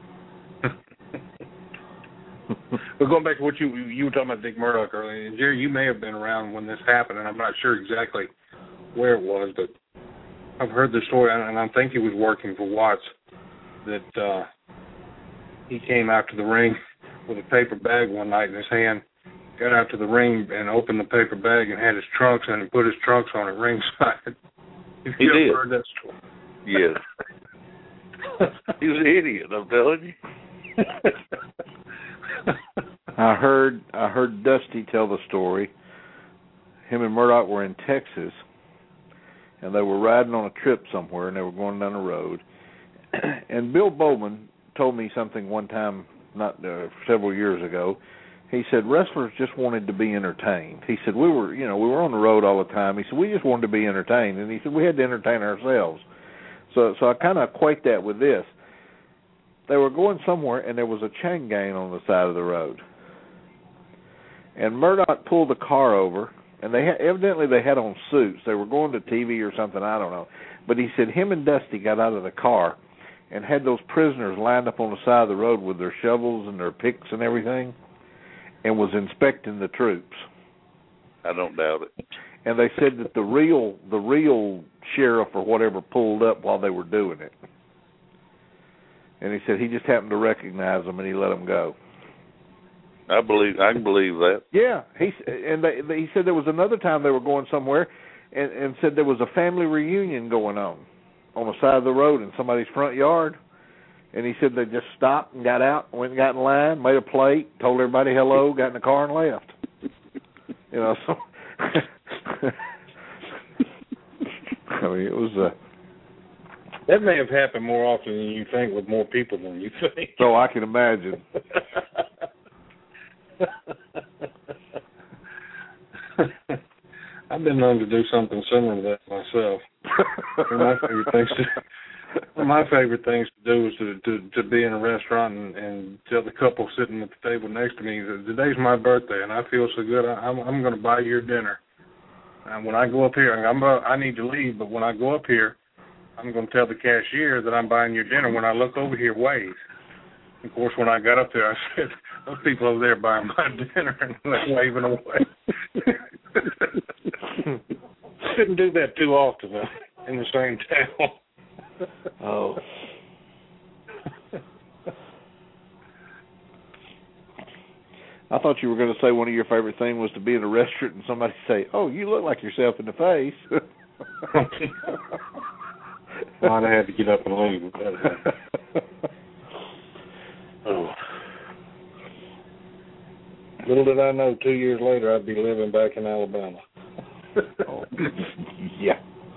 But going back to what you you were talking about Dick Murdoch earlier, and Jerry, you may have been around when this happened, and I'm not sure exactly where it was, but I've heard the story, and I think he was working for Watts, that uh, he came out to the ring with a paper bag one night in his hand, got out to the ring and opened the paper bag and had his trunks in and put his trunks on at ringside. Have he you did. ever heard that story? Yes. He was an idiot, I'm telling you. I heard I heard Dusty tell the story. Him and Murdoch were in Texas, and they were riding on a trip somewhere, and they were going down the road. And Bill Bowman told me something one time, not uh, several years ago. He said wrestlers just wanted to be entertained. He said we were, you know, we were on the road all the time. He said we just wanted to be entertained, and he said we had to entertain ourselves. So, so I kind of equate that with this. They were going somewhere, and there was a chain gang on the side of the road. And Murdoch pulled the car over, and they had, evidently they had on suits. They were going to T V or something, I don't know. But he said him and Dusty got out of the car and had those prisoners lined up on the side of the road with their shovels and their picks and everything, and was inspecting the troops. I don't doubt it. And they said that the real the real sheriff or whatever pulled up while they were doing it. And he said he just happened to recognize them and he let them go. I believe I can believe that. Yeah, he and they, they, he said there was another time they were going somewhere, and, and said there was a family reunion going on on the side of the road in somebody's front yard. And he said they just stopped and got out, went and got in line, made a plate, told everybody hello, got in the car and left. You know, so I mean it was. Uh, That may have happened more often than you think with more people than you think. So I can imagine. I've been known to do something similar to that myself. my favorite things to my favorite things to do is to to, to be in a restaurant and, and tell the couple sitting at the table next to me that today's my birthday and I feel so good. I, I'm I'm going to buy your dinner. And when I go up here, I'm I need to leave, but when I go up here, I'm going to tell the cashier that I'm buying your dinner. When I look over here, wave. Of course, when I got up there, I said, those people over there buying my dinner, and they're waving away. Couldn't do that too often uh, in the same town. Oh. I thought you were going to say one of your favorite things was to be in a restaurant and somebody say, oh, you look like yourself in the face. Well, I'd have had to get up and leave. Oh. Little did I know, two years later, I'd be living back in Alabama. Oh, yeah.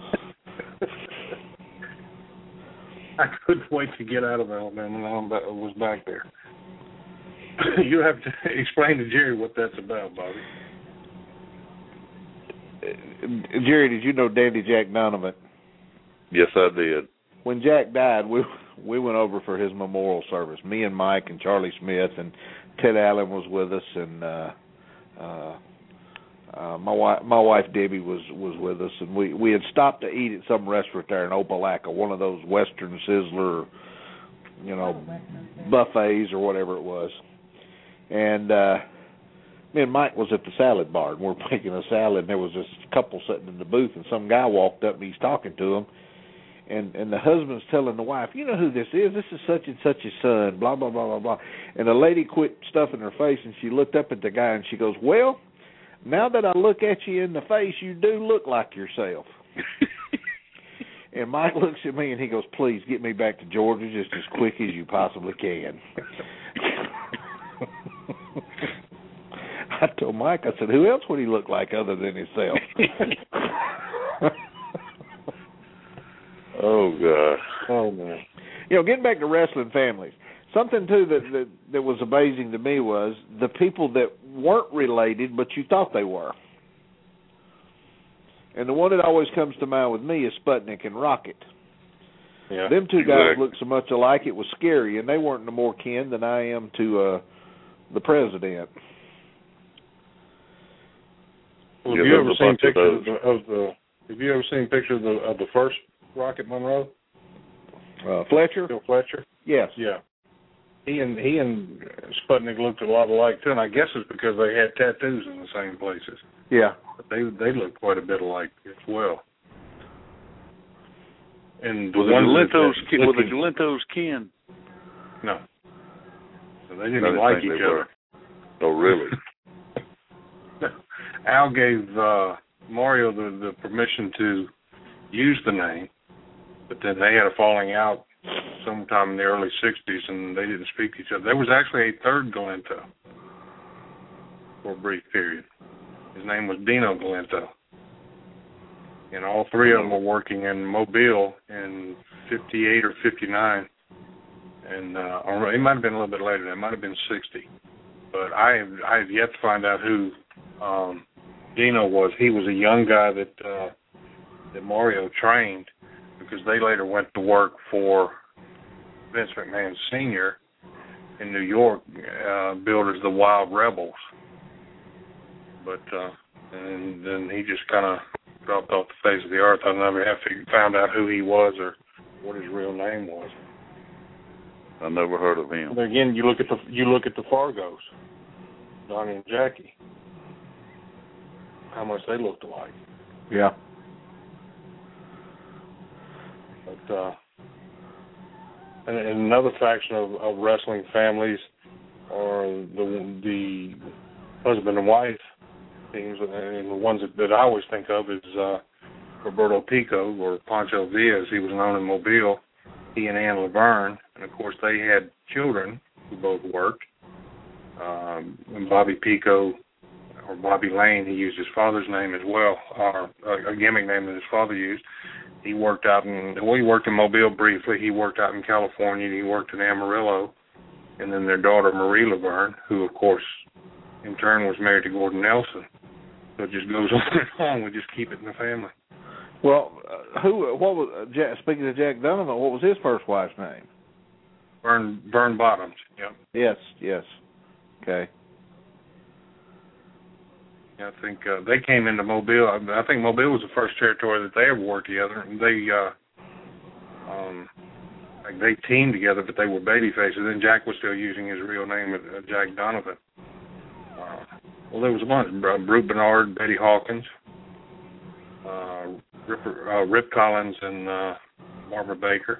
I couldn't wait to get out of Alabama, and I was back there. You have to explain to Jerry what that's about, Bobby. Uh, Jerry, did you know Dandy Jack Donovan? Yes, I did. When Jack died, we we went over for his memorial service. Me and Mike and Charlie Smith and Ted Allen was with us, and uh, uh, uh, my wife my wife Debbie was, was with us, and we, we had stopped to eat at some restaurant there in Opelika, one of those Western Sizzler, you know, buffets or whatever it was. And uh, me and Mike was at the salad bar, and we're making a salad, and there was this couple sitting in the booth, and some guy walked up, and he's talking to them, and and the husband's telling the wife, you know who this is? This is such and such a son, blah, blah, blah, blah, blah. And the lady quit stuffing her face, and she looked up at the guy, and she goes, well, now that I look at you in the face, you do look like yourself. And Mike looks at me, and he goes, please get me back to Georgia just as quick as you possibly can. I told Mike, I said, who else would he look like other than himself? Oh, God. Oh, man. You know, getting back to wrestling families, something too that, that that was amazing to me was the people that weren't related, but you thought they were. And the one that always comes to mind with me is Sputnik and Rocket. Yeah, them two exactly. guys looked so much alike, it was scary, and they weren't no more kin than I am to uh, the president. Well, have you ever seen pictures of the, of the? Have you ever seen pictures of the, of the first Rocket Monroe? Uh, Fletcher. Bill Fletcher. Yes. Yeah. He and he and Sputnik looked a lot alike too, and I guess it's because they had tattoos in the same places. Yeah. But they they looked quite a bit alike as well. And the were the Galentos kin? Were the Galentos kin? No. So they didn't like each other. Oh, really? Al gave uh, Mario the, the permission to use the name, but then they had a falling out sometime in the early sixties, and they didn't speak to each other. There was actually a third Galento for a brief period. His name was Dino Galento. And all three of them were working in Mobile in fifty-eight or fifty-nine. And uh, or it might have been a little bit later. It might have been sixty. But I have, I have yet to find out who um, Dino was. He was a young guy that uh, that Mario trained, because they later went to work for Vince McMahon Senior in New York, uh, billed as the Wild Rebels. But uh, and then he just kind of dropped off the face of the earth. I never have found out who he was or what his real name was. I never heard of him. But again, you look at the you look at the Fargos, Donnie and Jackie. How much they looked alike. Yeah. But uh, and, and another faction of, of wrestling families are the the husband and wife teams, and the ones that, that I always think of is uh, Roberto Pico or Pancho Villa, as he was known in Mobile. He and Ann Laverne, and of course they had children who both worked. Um, and Bobby Pico, or Bobby Lane, he used his father's name as well, or uh, a gimmick name that his father used. He worked out in, well, he worked in Mobile briefly. He worked out in California, and he worked in Amarillo. And then their daughter, Marie Laverne, who, of course, in turn was married to Gordon Nelson. So it just goes on and on. We just keep it in the family. Well, uh, who? What was uh, Jack, speaking of Jack Donovan? What was his first wife's name? Vern Vern Bottoms. Yep. Yes. Yes. Okay. I think uh, they came into Mobile. I think Mobile was the first territory that they ever worked together. And they, uh, um, like they teamed together, but they were baby faces. And Jack was still using his real name, uh, Jack Donovan. Uh, well, there was a bunch: Brute Bernard, Betty Hawkins, uh, Rip, uh, Rip Collins, and uh, Barbara Baker.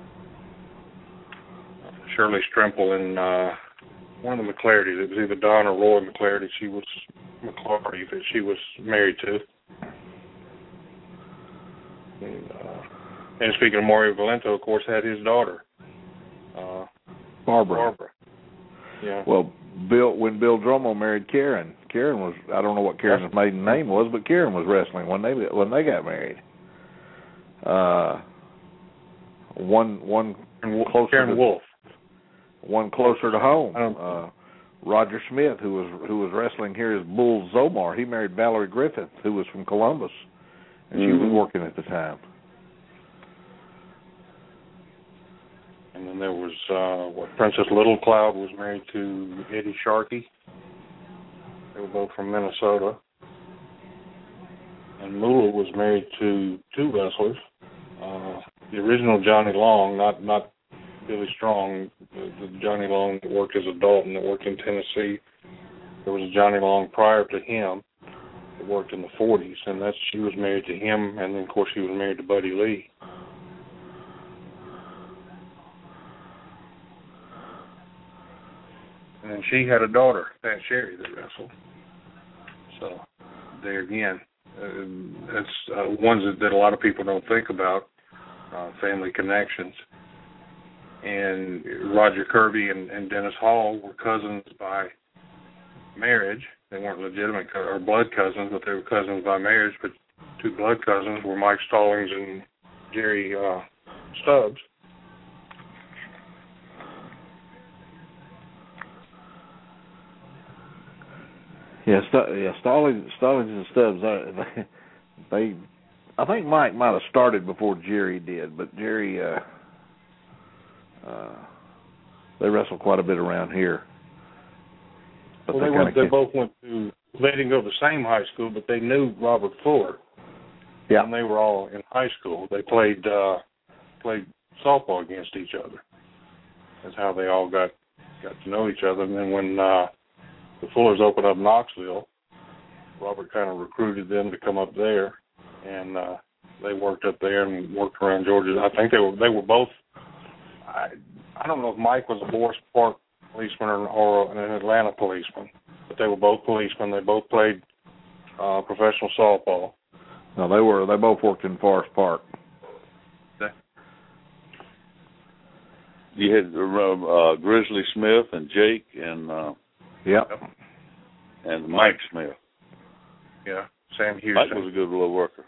Uh, Shirley Strimple and uh, one of the McClartys. It was either Don or Roy McClarty. She was McClarty that she was married to. And, uh, and speaking of Mario Galento, of course, had his daughter, uh, Barbara. Barbara. Yeah. Well, Bill, when Bill Drummond married Karen, Karen was, I don't know what Karen's maiden name was, but Karen was wrestling when they when they got married. Uh, one one closer Karen to, Wolf. One closer to home. Uh, Roger Smith, who was who was wrestling here as Bull Zomar, he married Valerie Griffith, who was from Columbus, and mm-hmm. she was working at the time. And then there was uh, what Princess Little Cloud was married to Eddie Sharkey. They were both from Minnesota. And Moolah was married to two wrestlers. Uh, the original Johnny Long, not not Billy Strong, the, the Johnny Long that worked as a Dalton, that worked in Tennessee. There was a Johnny Long prior to him that worked in the forties, and that's she was married to him, and then of course she was married to Buddy Lee. And then she had a daughter, Pat Sherry, that wrestled. So there again, uh, that's uh, ones that, that a lot of people don't think about, uh, family connections. And Roger Kirby and, and Dennis Hall were cousins by marriage. They weren't legitimate co- or blood cousins, but they were cousins by marriage. But two blood cousins were Mike Stallings and Jerry uh, Stubbs. Yeah, St- yeah, Stallings, Stallings and Stubbs. They, they, I think Mike might have started before Jerry did, but Jerry, uh, uh, they wrestled quite a bit around here. But well, they, they, went, they both went to. They didn't go to the same high school, but they knew Robert Fuller. Yeah. When they were all in high school, they played uh, played softball against each other. That's how they all got got to know each other. And then when uh, the Fullers opened up Knoxville, Robert kind of recruited them to come up there, and uh, they worked up there and worked around Georgia. I think they were they were both. I I don't know if Mike was a Boris Park policeman or, or an Atlanta policeman, but they were both policemen. They both played uh, professional softball. No, they were. They both worked in Forest Park. Okay. You had uh, Grizzly Smith and Jake and uh, yep, and Mike Smith. Yeah, Sam Houston. Mike was a good little worker.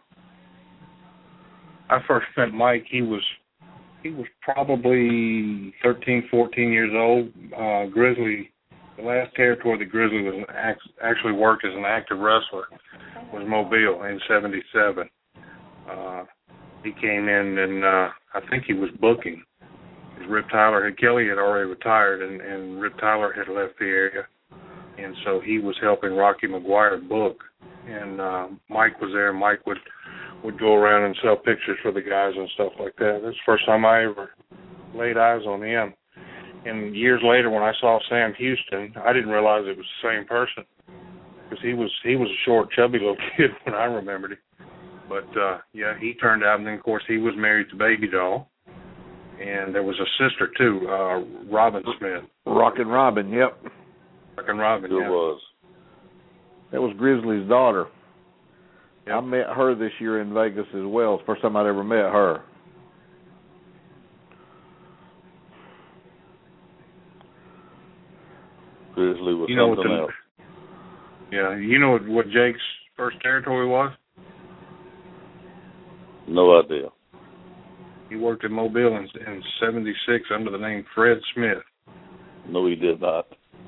I first met Mike. He was he was probably thirteen, fourteen years old. Uh, Grizzly, the last territory that Grizzly was actually worked as an active wrestler was Mobile in seventy-seven. Uh, he came in and uh, I think he was booking. Rip Tyler had Kelly had already retired, and, and Rip Tyler had left the area, and so he was helping Rocky McGuire book. And uh, Mike was there. Mike would would go around and sell pictures for the guys and stuff like that. That's the first time I ever laid eyes on him. And years later, when I saw Sam Houston, I didn't realize it was the same person, because he was he was a short, chubby little kid when I remembered him. But uh, yeah, he turned out, and then of course he was married to Baby Doll. And there was a sister, too, uh, Robin Smith. Rockin' Robin, yep. Rockin' Robin, it yeah. was. That was Grizzly's daughter. Yep. I met her this year in Vegas as well. It's the first time I'd ever met her. Grizzly was you know something the, else. Yeah, you know what, what Jake's first territory was? No idea. He worked in Mobile in, in seventy-six under the name Fred Smith. No, he did not.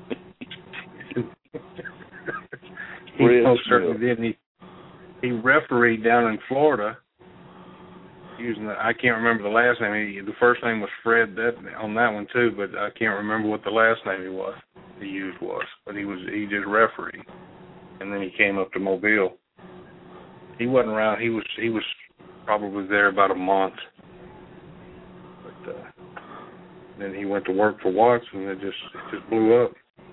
he most certainly did. He, he refereed down in Florida using the, I can't remember the last name. He, the first name was Fred that on that one too, but I can't remember what the last name he was. He used was, but he was he just refereed, and then he came up to Mobile. He wasn't around. He was he was probably there about a month. Uh, then he went to work for Watts, and it just it just blew up.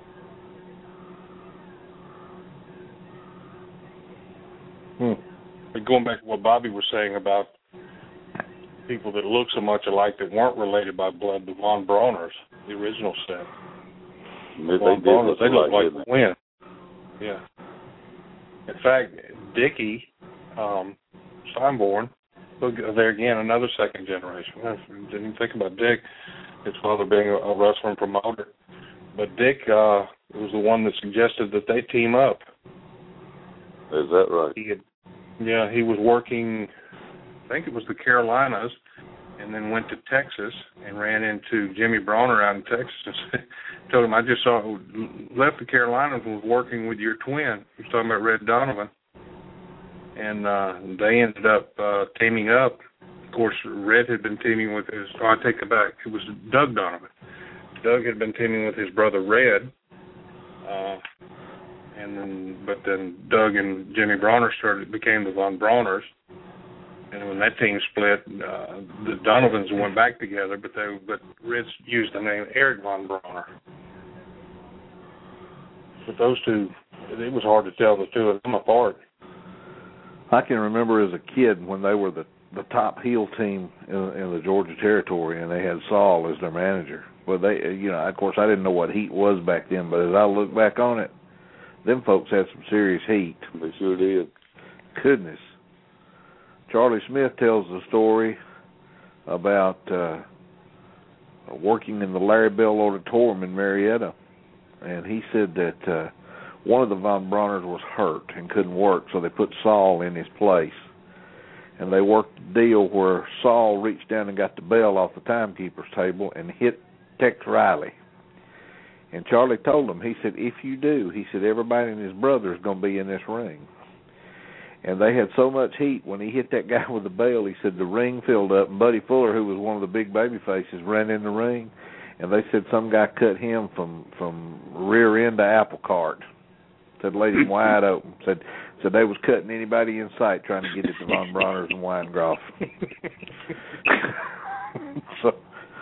Hmm. But going back to what Bobby was saying about people that look so much alike that weren't related by blood, the Von Brauners, the original set. They, they, did look they look alike, like twins. Yeah. In fact, Dickie um, Steinborn. Look, there again, another second generation. I didn't even think about Dick, his father being a, a wrestler and promoter. But Dick uh, was the one that suggested that they team up. Is that right? He had, yeah, he was working, I think it was the Carolinas, and then went to Texas and ran into Jimmy Bronner out in Texas and told him, I just saw, left the Carolinas and was working with your twin. He was talking about Red Donovan. And uh, they ended up uh, teaming up. Of course, Red had been teaming with his, oh, I take it back, it was Doug Donovan. Doug had been teaming with his brother Red. Uh, and then, but then Doug and Jimmy Bronner started, became the Von Brauners. And when that team split, uh, the Donovans went back together, but they, but Red used the name Eric Von Brauner. But those two, it was hard to tell the two of them apart. I can remember as a kid when they were the, the top heel team in, in the Georgia territory, and they had Saul as their manager. Well, they, you know, of course, I didn't know what heat was back then, but as I look back on it, them folks had some serious heat. They sure did. Goodness. Charlie Smith tells the story about uh, working in the Larry Bell Auditorium in Marietta, and he said that uh, one of the Von Brauners was hurt and couldn't work, so they put Saul in his place. And they worked the deal where Saul reached down and got the bell off the timekeeper's table and hit Tex Riley. And Charlie told him, he said, if you do, he said, everybody and his brother is going to be in this ring. And they had so much heat when he hit that guy with the bell, he said the ring filled up, and Buddy Fuller, who was one of the big baby faces, ran in the ring, and they said some guy cut him from, from rear end to apple cart. Said laid him wide open. Said said they was cutting anybody in sight trying to get it to Von Brauner's and Weingroff. So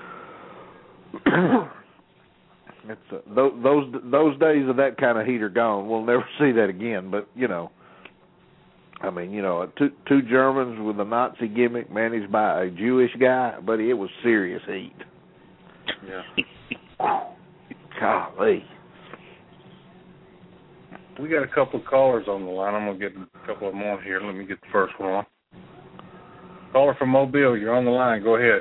it's uh, those those those days of that kind of heat are gone. We'll never see that again. But you know, I mean, you know, two two Germans with a Nazi gimmick managed by a Jewish guy, but it was serious heat. Yeah. Golly. We got a couple of callers on the line. I'm going to get a couple of them on here. Let me get the first one on. Caller from Mobile, you're on the line. Go ahead.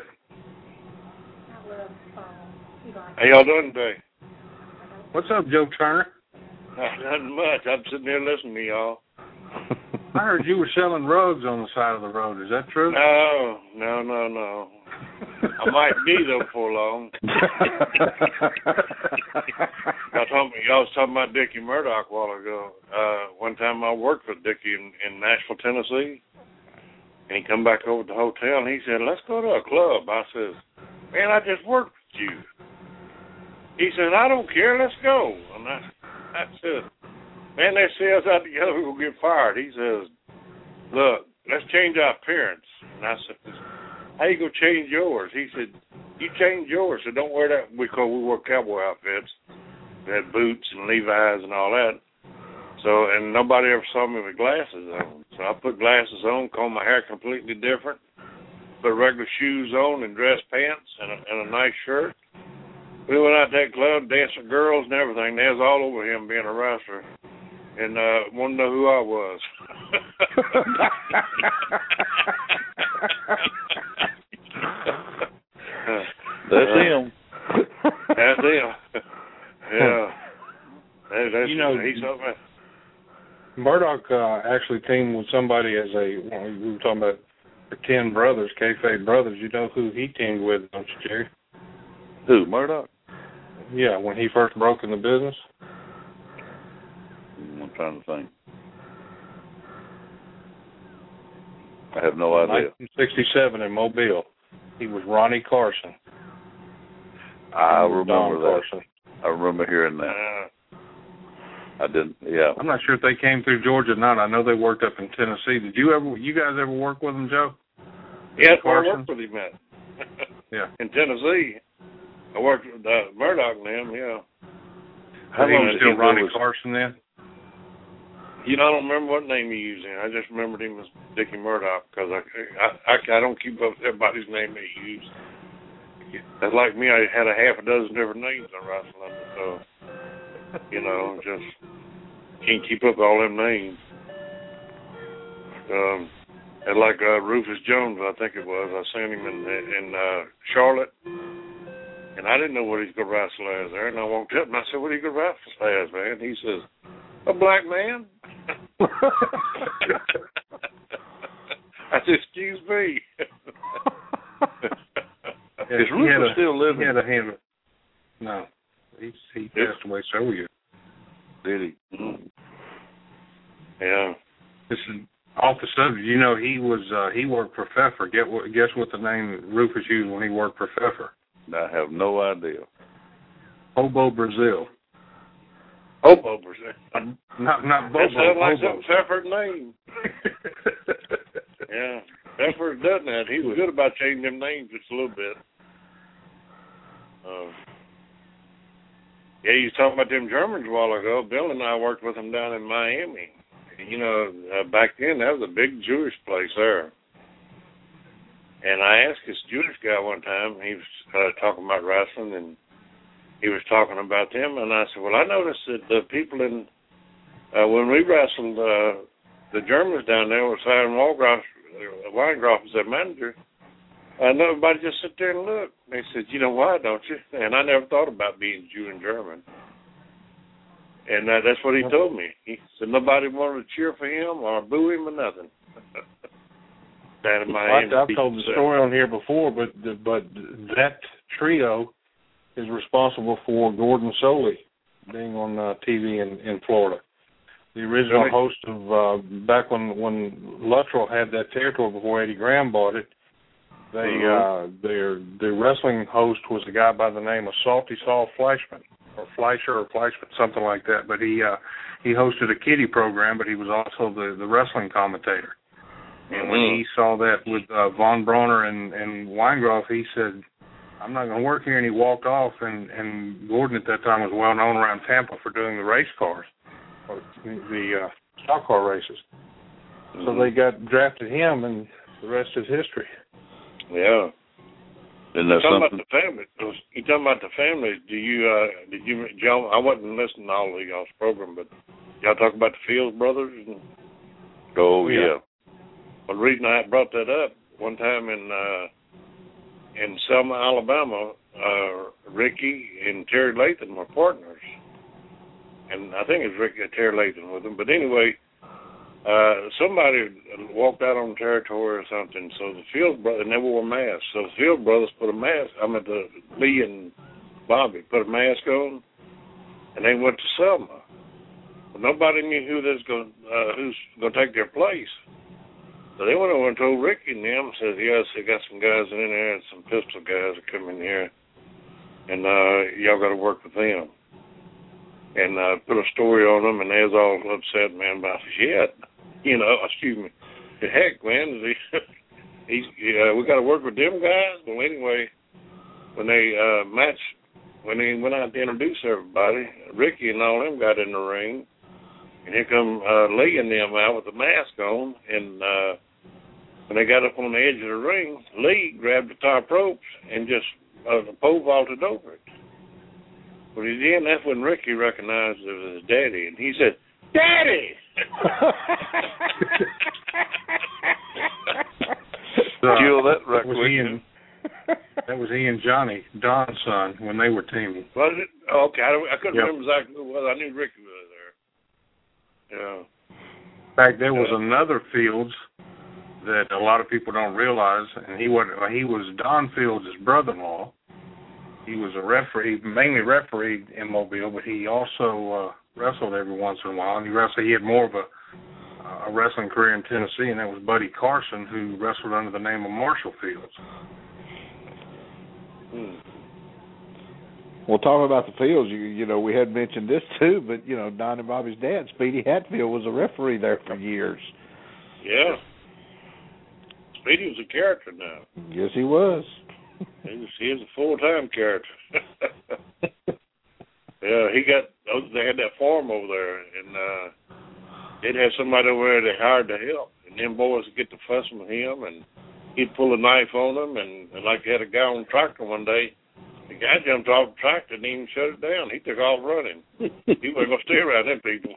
How y'all doing today? What's up, Joe Turner? Nothing much. I'm sitting here listening to y'all. I heard you were selling rugs on the side of the road. Is that true? No, no, no, no. I might be though before long. Y'all told me y'all was talking about Dickie Murdoch a while ago. Uh, one time I worked for Dickie in, in Nashville, Tennessee, and he come back over to the hotel and he said, "Let's go to a club." I says, "Man, I just worked with you." He said, "I don't care. Let's go." And I, I said, "Man, they say us out together, we will get fired." He says, "Look, let's change our appearance." And I said, "How you gonna change yours?" He said, "You change yours, so don't wear that." Because we wore cowboy outfits, we had boots and Levi's and all that. So, and nobody ever saw me with glasses on. So I put glasses on, comb my hair completely different, put regular shoes on and dress pants and a, and a nice shirt. We went out to that club, danced with girls and everything. They was all over him being a wrestler. And uh, wanted to know who I was. That's him. That's him. Yeah. That, that's, you know, he's something. Murdoch uh, actually teamed with somebody as a, well, we were talking about the ten brothers, kayfabe brothers. You know who he teamed with, don't you, Jerry? Who, Murdoch? Yeah, when he first broke in the business. I'm trying to think. I have no idea. nineteen sixty-seven in Mobile. He was Ronnie Carson. I remember Don that. Carson. I remember hearing that. Uh, I didn't. Yeah. I'm not sure if they came through Georgia or not. I know they worked up in Tennessee. Did you ever? You guys ever work with them, Joe? yeah, that's where I worked with him at. Yeah. In Tennessee. I worked with uh, Murdoch and them, yeah. How long was still Ronnie was, Carson then? You know, I don't remember what name he used. I just remembered him as Dickie Murdoch because I, I, I, I don't keep up with everybody's name they used. That's like me. I had a half a dozen different names in wrestling, so, you know, just can't keep up with all them names. Um, and like uh, Rufus Jones, I think it was, I seen him in, in uh, Charlotte. And I didn't know what he's going to wrestle as there. And I walked up and I said, "What are you going to wrestle as, man?" He says, "A black man." I said, "Excuse me." Yeah, Is Rufus still living? He had a hand. No. He, he passed away several years. Did he? Mm-hmm. Yeah. This is off the subject. You know, he was uh, he worked for Pfeffer. Get what? Guess what the name Rufus used when he worked for Pfeffer? I have no idea. Hobo Brazil. Hobo Brazil. Not not Bobo. That sounds like Hobo. some Pfeffer's name. Yeah. Pfeffer's done that. He was good about changing them names just a little bit. Uh, yeah, you was talking about them Germans a while ago. Bill and I worked with them down in Miami. You know, uh, back then that was a big Jewish place there. And I asked this Jewish guy one time, he was uh, talking about wrestling, and he was talking about them, and I said, "Well, I noticed that the people in, uh, when we wrestled, uh, the Germans down there with Simon Weingroff, Weingroff as their manager, uh, nobody just sit there and look." They said, "You know why, don't you?" And I never thought about being Jew and German. And uh, that's what he told me. He said nobody wanted to cheer for him or boo him or nothing. Down in Miami. I've told the story on here before, but but that trio is responsible for Gordon Solie being on uh, T V in, in Florida. The original really? host of uh, back when when Luttrell had that territory before Eddie Graham bought it. They mm-hmm. uh, their their wrestling host was a guy by the name of Salty Saul Fleischman or Fleischer or Fleischman, something like that. But he uh, he hosted a kiddie program, but he was also the, the wrestling commentator. And mm-hmm. when he saw that with uh, Von Bronner and, and Weingroff, he said, I'm not going to work here, and he walked off. And, and Gordon at that time was well known around Tampa for doing the race cars, or the uh, stock car races. Mm-hmm. So they got drafted him, and the rest is history. Yeah. Isn't that talking something? About the family. You talking about the family? Do you, uh, did you, Joe? I wasn't listening to all of y'all's program, but y'all talk about the Fields brothers? And, oh yeah. Well, the reason I brought that up one time in uh, in Selma, Alabama, uh, Ricky and Terry Lathan were partners, and I think it was Ricky and Terry Lathan with them. But anyway. Uh, somebody walked out on territory or something, so the Field brothers, and they wore masks, so the Field brothers put a mask, I mean, the, Lee and Bobby put a mask on, and they went to Selma. But nobody knew who was going uh, who's going to take their place. So they went over and told Ricky and them, says, yes, they got some guys in there, and some pistol guys that come in here, and uh, y'all got to work with them. And uh, put a story on them, and they was all upset, man, about shit. You know, excuse me. The heck, man, he's, uh, we got to work with them guys. Well, anyway, when they uh, matched, when they went out to introduce everybody, Ricky and all them got in the ring, and here come uh, Lee and them out with the mask on, and uh, when they got up on the edge of the ring, Lee grabbed the top ropes and just uh, pole vaulted over it. But he did, and that's when Ricky recognized it was his daddy, and he said, Daddy! so, Kill that right that was he and, that was he and Johnny, Don's son, when they were teaming. Was it? Oh, okay, I, I couldn't yep. remember exactly who it was. I knew Ricky was there. Yeah. In fact, there was uh, another Fields that a lot of people don't realize, and he was, he was Don Fields' brother-in-law. He was a referee, mainly refereed in Mobile, but he also uh, wrestled every once in a while. And he wrestled. He had more of a, a wrestling career in Tennessee, and that was Buddy Carson, who wrestled under the name of Marshall Fields. Hmm. Well, talking about the Fields, you, you know, we had mentioned this too, but you know, Don and Bobby's dad, Speedy Hatfield, was a referee there for years. Yeah, Speedy was a character now. Yes, he was. He was, he was a full-time character. Yeah, he got, they had that farm over there, and uh, they'd have somebody over there they hired to help, and them boys would get to fussing with him, and he'd pull a knife on them, and, and like they had a guy on the tractor one day, the guy jumped off the tractor and even shut it down. He took off running. He wasn't going to stay around them people.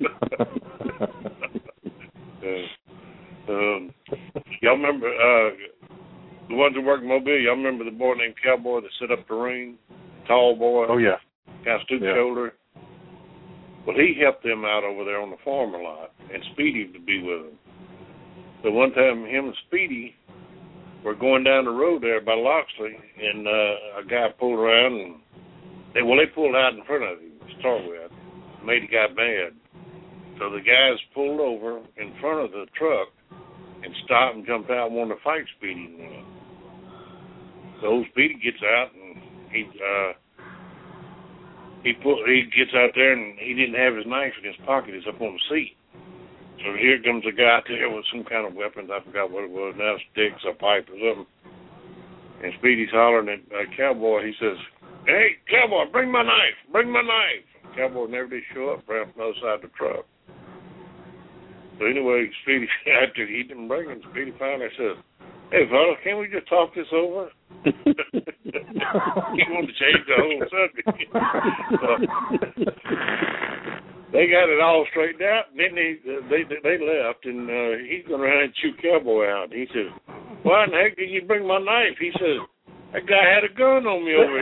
uh, um, y'all remember... Uh, The ones that work in Mobile, y'all remember the boy named Cowboy that set up the ring? Tall boy. Oh, yeah. Kind of stoop yeah. shoulder. Well, he helped them out over there on the farm a lot, and Speedy would be with him. So one time, him and Speedy were going down the road there by Loxley, and uh, a guy pulled around, and they, well, they pulled out in front of him to start with. Made the guy mad. So the guys pulled over in front of the truck and stopped and jumped out and wanted to fight Speedy. So old Speedy gets out, and he uh, he pull, he gets out there, and he didn't have his knife in his pocket. It's up on the seat. So here comes a guy out there with some kind of weapons. I forgot what it was. Now sticks, a pipe, or something. And Speedy's hollering at uh, Cowboy. He says, "Hey, Cowboy, bring my knife! Bring my knife!" Cowboy never did show up right from the other side of the truck. So anyway, Speedy, after he didn't bring him, Speedy finally says, "Hey, fella, can't we just talk this over?" He wanted to change the whole subject. So, they got it all straightened out, and then they they they left, and uh, he's going around and chew Cowboy out. He says, "Why in the heck did you bring my knife?" He says, "That guy had a gun on me over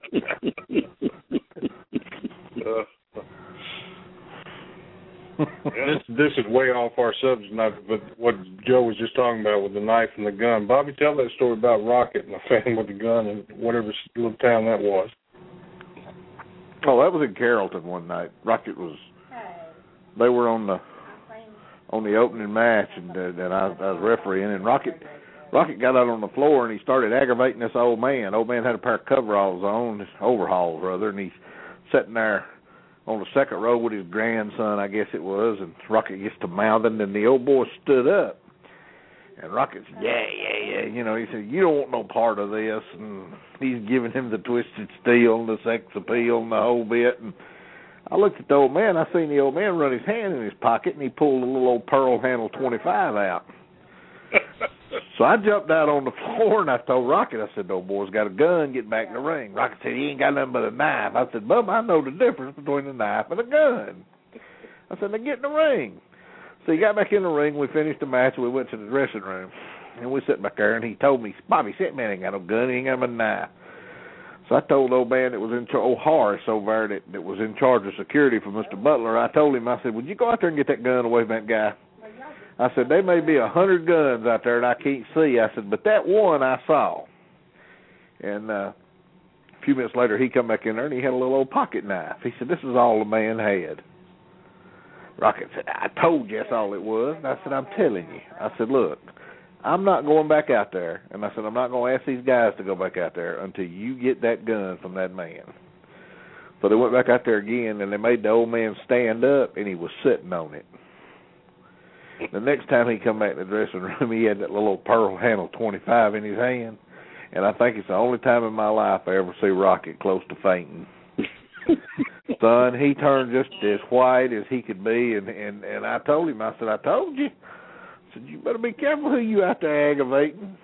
here." uh, this this is way off our subject, not, but what Joe was just talking about with the knife and the gun. Bobby, tell that story about Rocket and the fan with the gun and whatever little town that was. Oh, that was in Carrollton one night. Rocket was. They were on the on the opening match, and uh, and I, I was refereeing, and Rocket Rocket got out on the floor and he started aggravating this old man. Old man had a pair of coveralls on, overalls rather, and he's sitting there on the second row with his grandson, I guess it was, and Rocket gets to mouthing, and the old boy stood up. And Rocket said, yeah, yeah, yeah. You know, he said, you don't want no part of this. And he's giving him the twisted steel and the sex appeal and the whole bit. And I looked at the old man. I seen the old man run his hand in his pocket, and he pulled a little old pearl handle twenty-five out. So I jumped out on the floor, and I told Rocket, I said, the old boy's got a gun, get back in the ring. Rocket said, he ain't got nothing but a knife. I said, Bub, I know the difference between a knife and a gun. I said, now get in the ring. So he got back in the ring. We finished the match, and we went to the dressing room. And we sat back there, and he told me, Bobby, that man ain't got no gun, he ain't got a knife. So I told the old man that was in charge, old Horace over there that, that was in charge of security for Mister Butler, I told him, I said, would you go out there and get that gun away from that guy? I said, there may be a hundred guns out there that I can't see. I said, but that one I saw. And uh, a few minutes later, he come back in there, and he had a little old pocket knife. He said, this is all the man had. Rocket said, I told you that's all it was. And I said, I'm telling you. I said, look, I'm not going back out there. And I said, I'm not going to ask these guys to go back out there until you get that gun from that man. So they went back out there again, and they made the old man stand up, and he was sitting on it. The next time he come back in the dressing room, he had that little pearl handle twenty-five in his hand, and I think it's the only time in my life I ever see Rocket close to fainting. Son, he turned just as white as he could be, and, and, and I told him, I said, I told you. I said, you better be careful who you out there aggravating.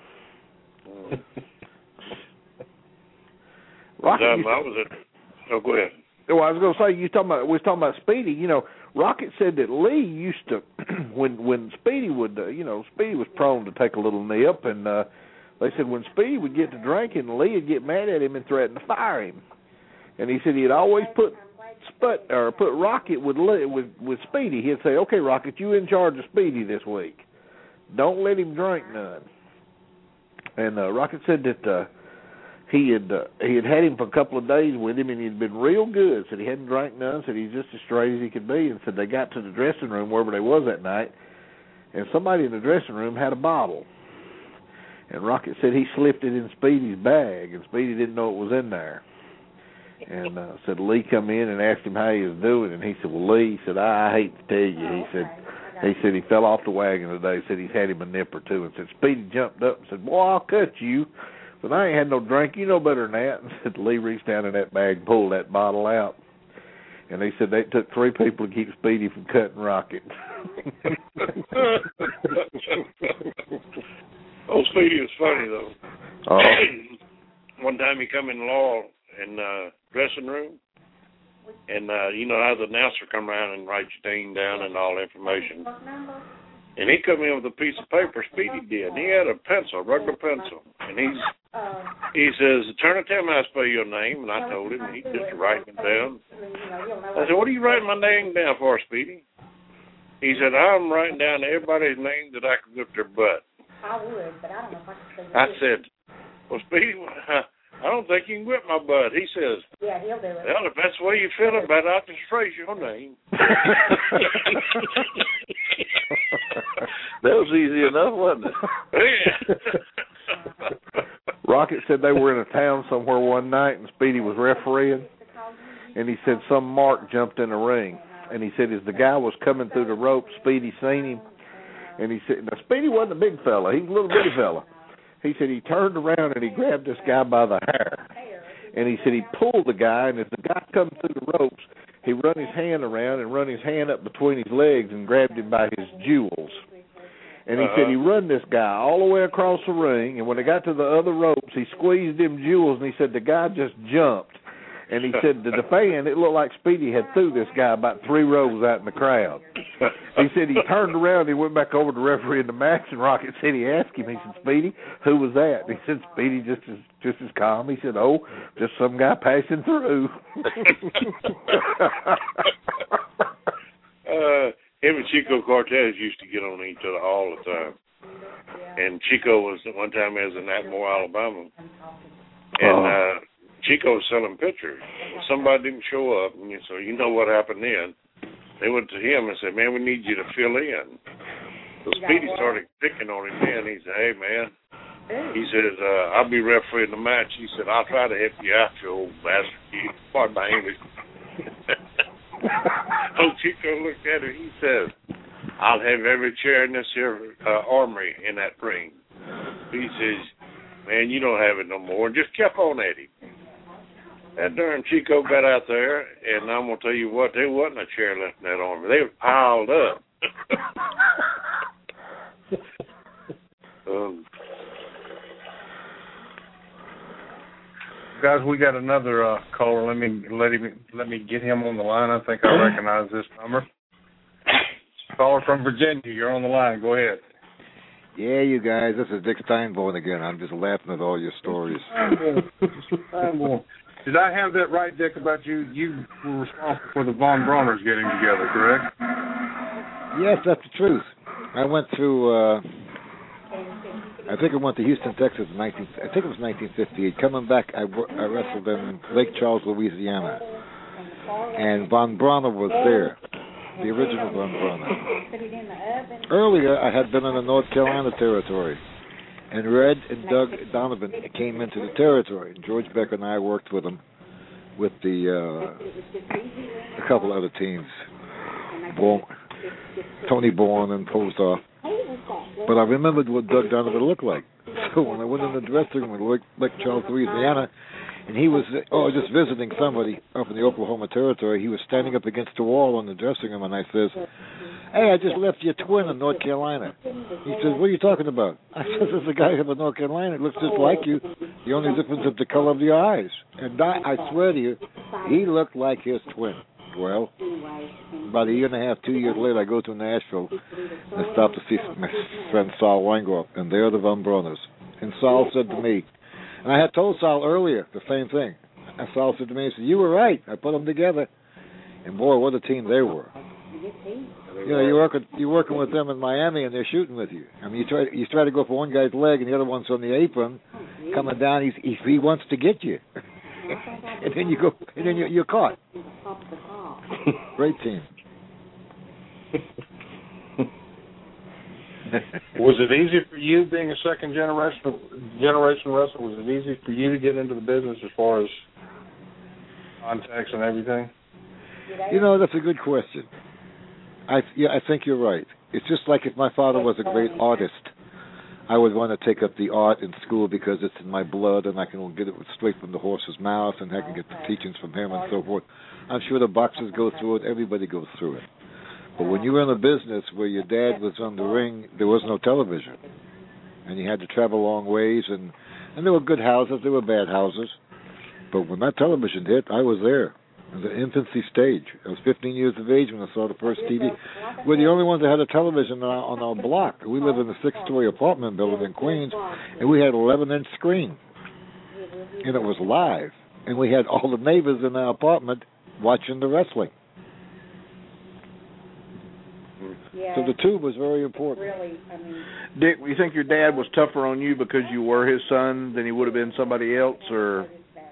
Rocket, um, I was at, oh, go ahead. Well, I was going to say, you talking about, we was talking about Speedy, you know, Rocket said that Lee used to, when when Speedy would, uh, you know, Speedy was prone to take a little nip, and uh, they said when Speedy would get to drinking, Lee would get mad at him and threaten to fire him. And he said he'd always put Sput or put Rocket with Lee, with with Speedy. He'd say, "Okay, Rocket, you in charge of Speedy this week. Don't let him drink none." And uh, Rocket said that uh, he had uh, he had had him for a couple of days with him, and he'd been real good. Said he hadn't drank none. Said he's just as straight as he could be. And said they got to the dressing room wherever they was that night, and somebody in the dressing room had a bottle. And Rocket said he slipped it in Speedy's bag, and Speedy didn't know it was in there. And uh, said Lee come in and asked him how he was doing, and he said, "Well, Lee," he said, I, "I hate to tell you," he said. He said he fell off the wagon today. He said he's had him a nip or two, and said Speedy jumped up and said, "Boy, I'll cut you." But I ain't had no drink. You know better than that. And said Lee reached down in that bag and pulled that bottle out. And he said they took three people to keep Speedy from cutting Rocket. Oh, Speedy was funny, though. Uh-huh. One time he come in Laurel in the uh, dressing room, and uh, you know how the announcer come around and write your name down and all the information. And he come in with a piece of paper, Speedy did, and he had a pencil, a regular pencil. And he's, he says, "Turner, tell me how to spell your name." And I told him, and he just writing it down. I said, "What are you writing my name down for, Speedy?" He said, "I'm writing down everybody's name that I can whip their butt." I would, but I don't know if I can say I said, "Well, Speedy, I don't think you can whip my butt." He says, "Yeah, he'll do it." "Well, if that's the way you feel about it, I'll just phrase your name." That was easy enough, wasn't it? Yeah. Rocket said they were in a town somewhere one night, and Speedy was refereeing, and he said some mark jumped in the ring. And he said as the guy was coming through the rope, Speedy seen him, and he said, now Speedy wasn't a big fella, he was a little bitty fella. He said he turned around and he grabbed this guy by the hair. And he said he pulled the guy, and as the guy come through the ropes, he run his hand around and run his hand up between his legs and grabbed him by his jewels. And he uh-huh. said he run this guy all the way across the ring, and when they got to the other ropes, he squeezed them jewels, and he said the guy just jumped. And he said to the fan, it looked like Speedy had threw this guy about three rows out in the crowd. He said he turned around, he went back over to referee in the match, and Rocket said he asked him, he said, "Speedy, who was that?" And he said, "Speedy, just as just as calm." He said, "Oh, just some guy passing through." uh, him and Chico Cortez used to get on each other all the time. And Chico was one time as in Atmore, Alabama, and uh, Chico was selling pictures. Somebody didn't show up, and so you know what happened then. They went to him and said, "Man, we need you to fill in." So Speedy started picking on him then. He said, "Hey, man," he says, uh, "I'll be refereeing the match." He said, "I'll try to help you out, you old bastard." Pardon my English. Oh, Chico looked at him. He says, "I'll have every chair in this here uh, armory in that ring." He says, "Man, you don't have it no more." And just kept on at him. And darn Chico got out there, and I'm going to tell you what, there wasn't a chair left in that armory. They were piled up. um, Guys, we got another uh, caller. Let me let him let me get him on the line. I think I recognize this number. Caller from Virginia, you're on the line. Go ahead. Yeah, you guys, this is Dick Steinborn again. I'm just laughing at all your stories. Steinborn. Did I have that right, Dick, about you? You were responsible for the Von Brauners getting together, correct? Yes, that's the truth. I went through, uh, I think I went to Houston, Texas in nineteen, I think it was nineteen fifty-eight. Coming back, I, I wrestled in Lake Charles, Louisiana. And Von Brauner was there, the original Von Brauner. Earlier, I had been in the North Carolina territory. And Red and Doug Donovan came into the territory. And George Becker and I worked with them, with the uh, a couple other teams, Bourne, Tony Bourne and Postoff. But I remembered what Doug Donovan looked like. So when I went in the dressing room in Lake, Lake Charles, Louisiana, and he was oh just visiting somebody up in the Oklahoma territory, he was standing up against the wall in the dressing room, and I says, "Hey, I just left your twin in North Carolina." He says, "What are you talking about?" I said, "There's a guy from North Carolina. It looks just like you. The only difference is the color of your eyes." And I, I swear to you, he looked like his twin. Well, about a year and a half, two years later, I go to Nashville and I stop to see my friend Saul Weingart, and they're the Von Brauners. And Saul said to me, and I had told Saul earlier the same thing. And Saul said to me, he said, "You were right. I put them together." And boy, what a team they were. You know, you're working, you're working with them in Miami, and they're shooting with you. I mean, you try, you try to go for one guy's leg, and the other one's on the apron, coming down. He's, he, he wants to get you, and then you go, and then you're, you're caught. Great team. Was it easy for you, being a second generation generation wrestler? Was it easy for you to get into the business as far as contacts and everything? You know, that's a good question. I yeah, I think you're right. It's just like if my father was a great artist, I would want to take up the art in school because it's in my blood and I can get it straight from the horse's mouth and I can get the teachings from him and so forth. I'm sure the boxers go through it. Everybody goes through it. But when you were in a business where your dad was on the ring, there was no television. And you had to travel long ways. And, and there were good houses. There were bad houses. But when that television hit, I was there. In the infancy stage. I was fifteen years of age when I saw the first T V. We're the only ones that had a television on our, on our block. We lived in a six-story apartment building in Queens, and we had an eleven-inch screen. And it was live. And we had all the neighbors in our apartment watching the wrestling. Yeah. So the tube was very important. Really, I mean, Dick, you think your dad was tougher on you because you were his son than he would have been somebody else, or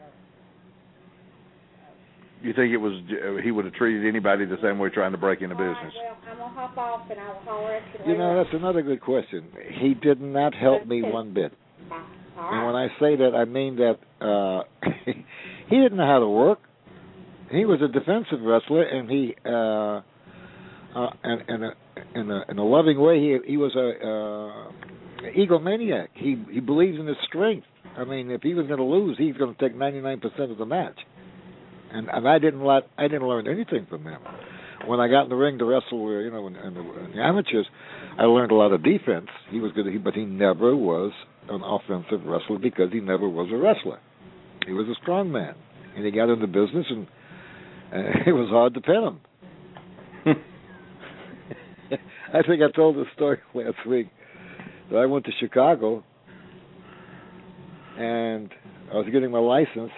you think it was he would have treated anybody the same way trying to break into business? Well, I'm gonna hop off and I'll holler at you. You know, that's another good question. He did not help me one bit. And when I say that, I mean that uh, he didn't know how to work. He was a defensive wrestler, and he, uh, uh, and, and a, in a in a loving way, he he was a uh, egomaniac. He he believes in his strength. I mean, if he was going to lose, he's going to take ninety-nine percent of the match. And and I didn't let I didn't learn anything from him. When I got in the ring to wrestle, you know, in, in, the, in the amateurs, I learned a lot of defense. He was good, but he never was an offensive wrestler because he never was a wrestler. He was a strong man, and he got into business, and uh, it was hard to pin him. I think I told this story last week that I went to Chicago, and I was getting my license,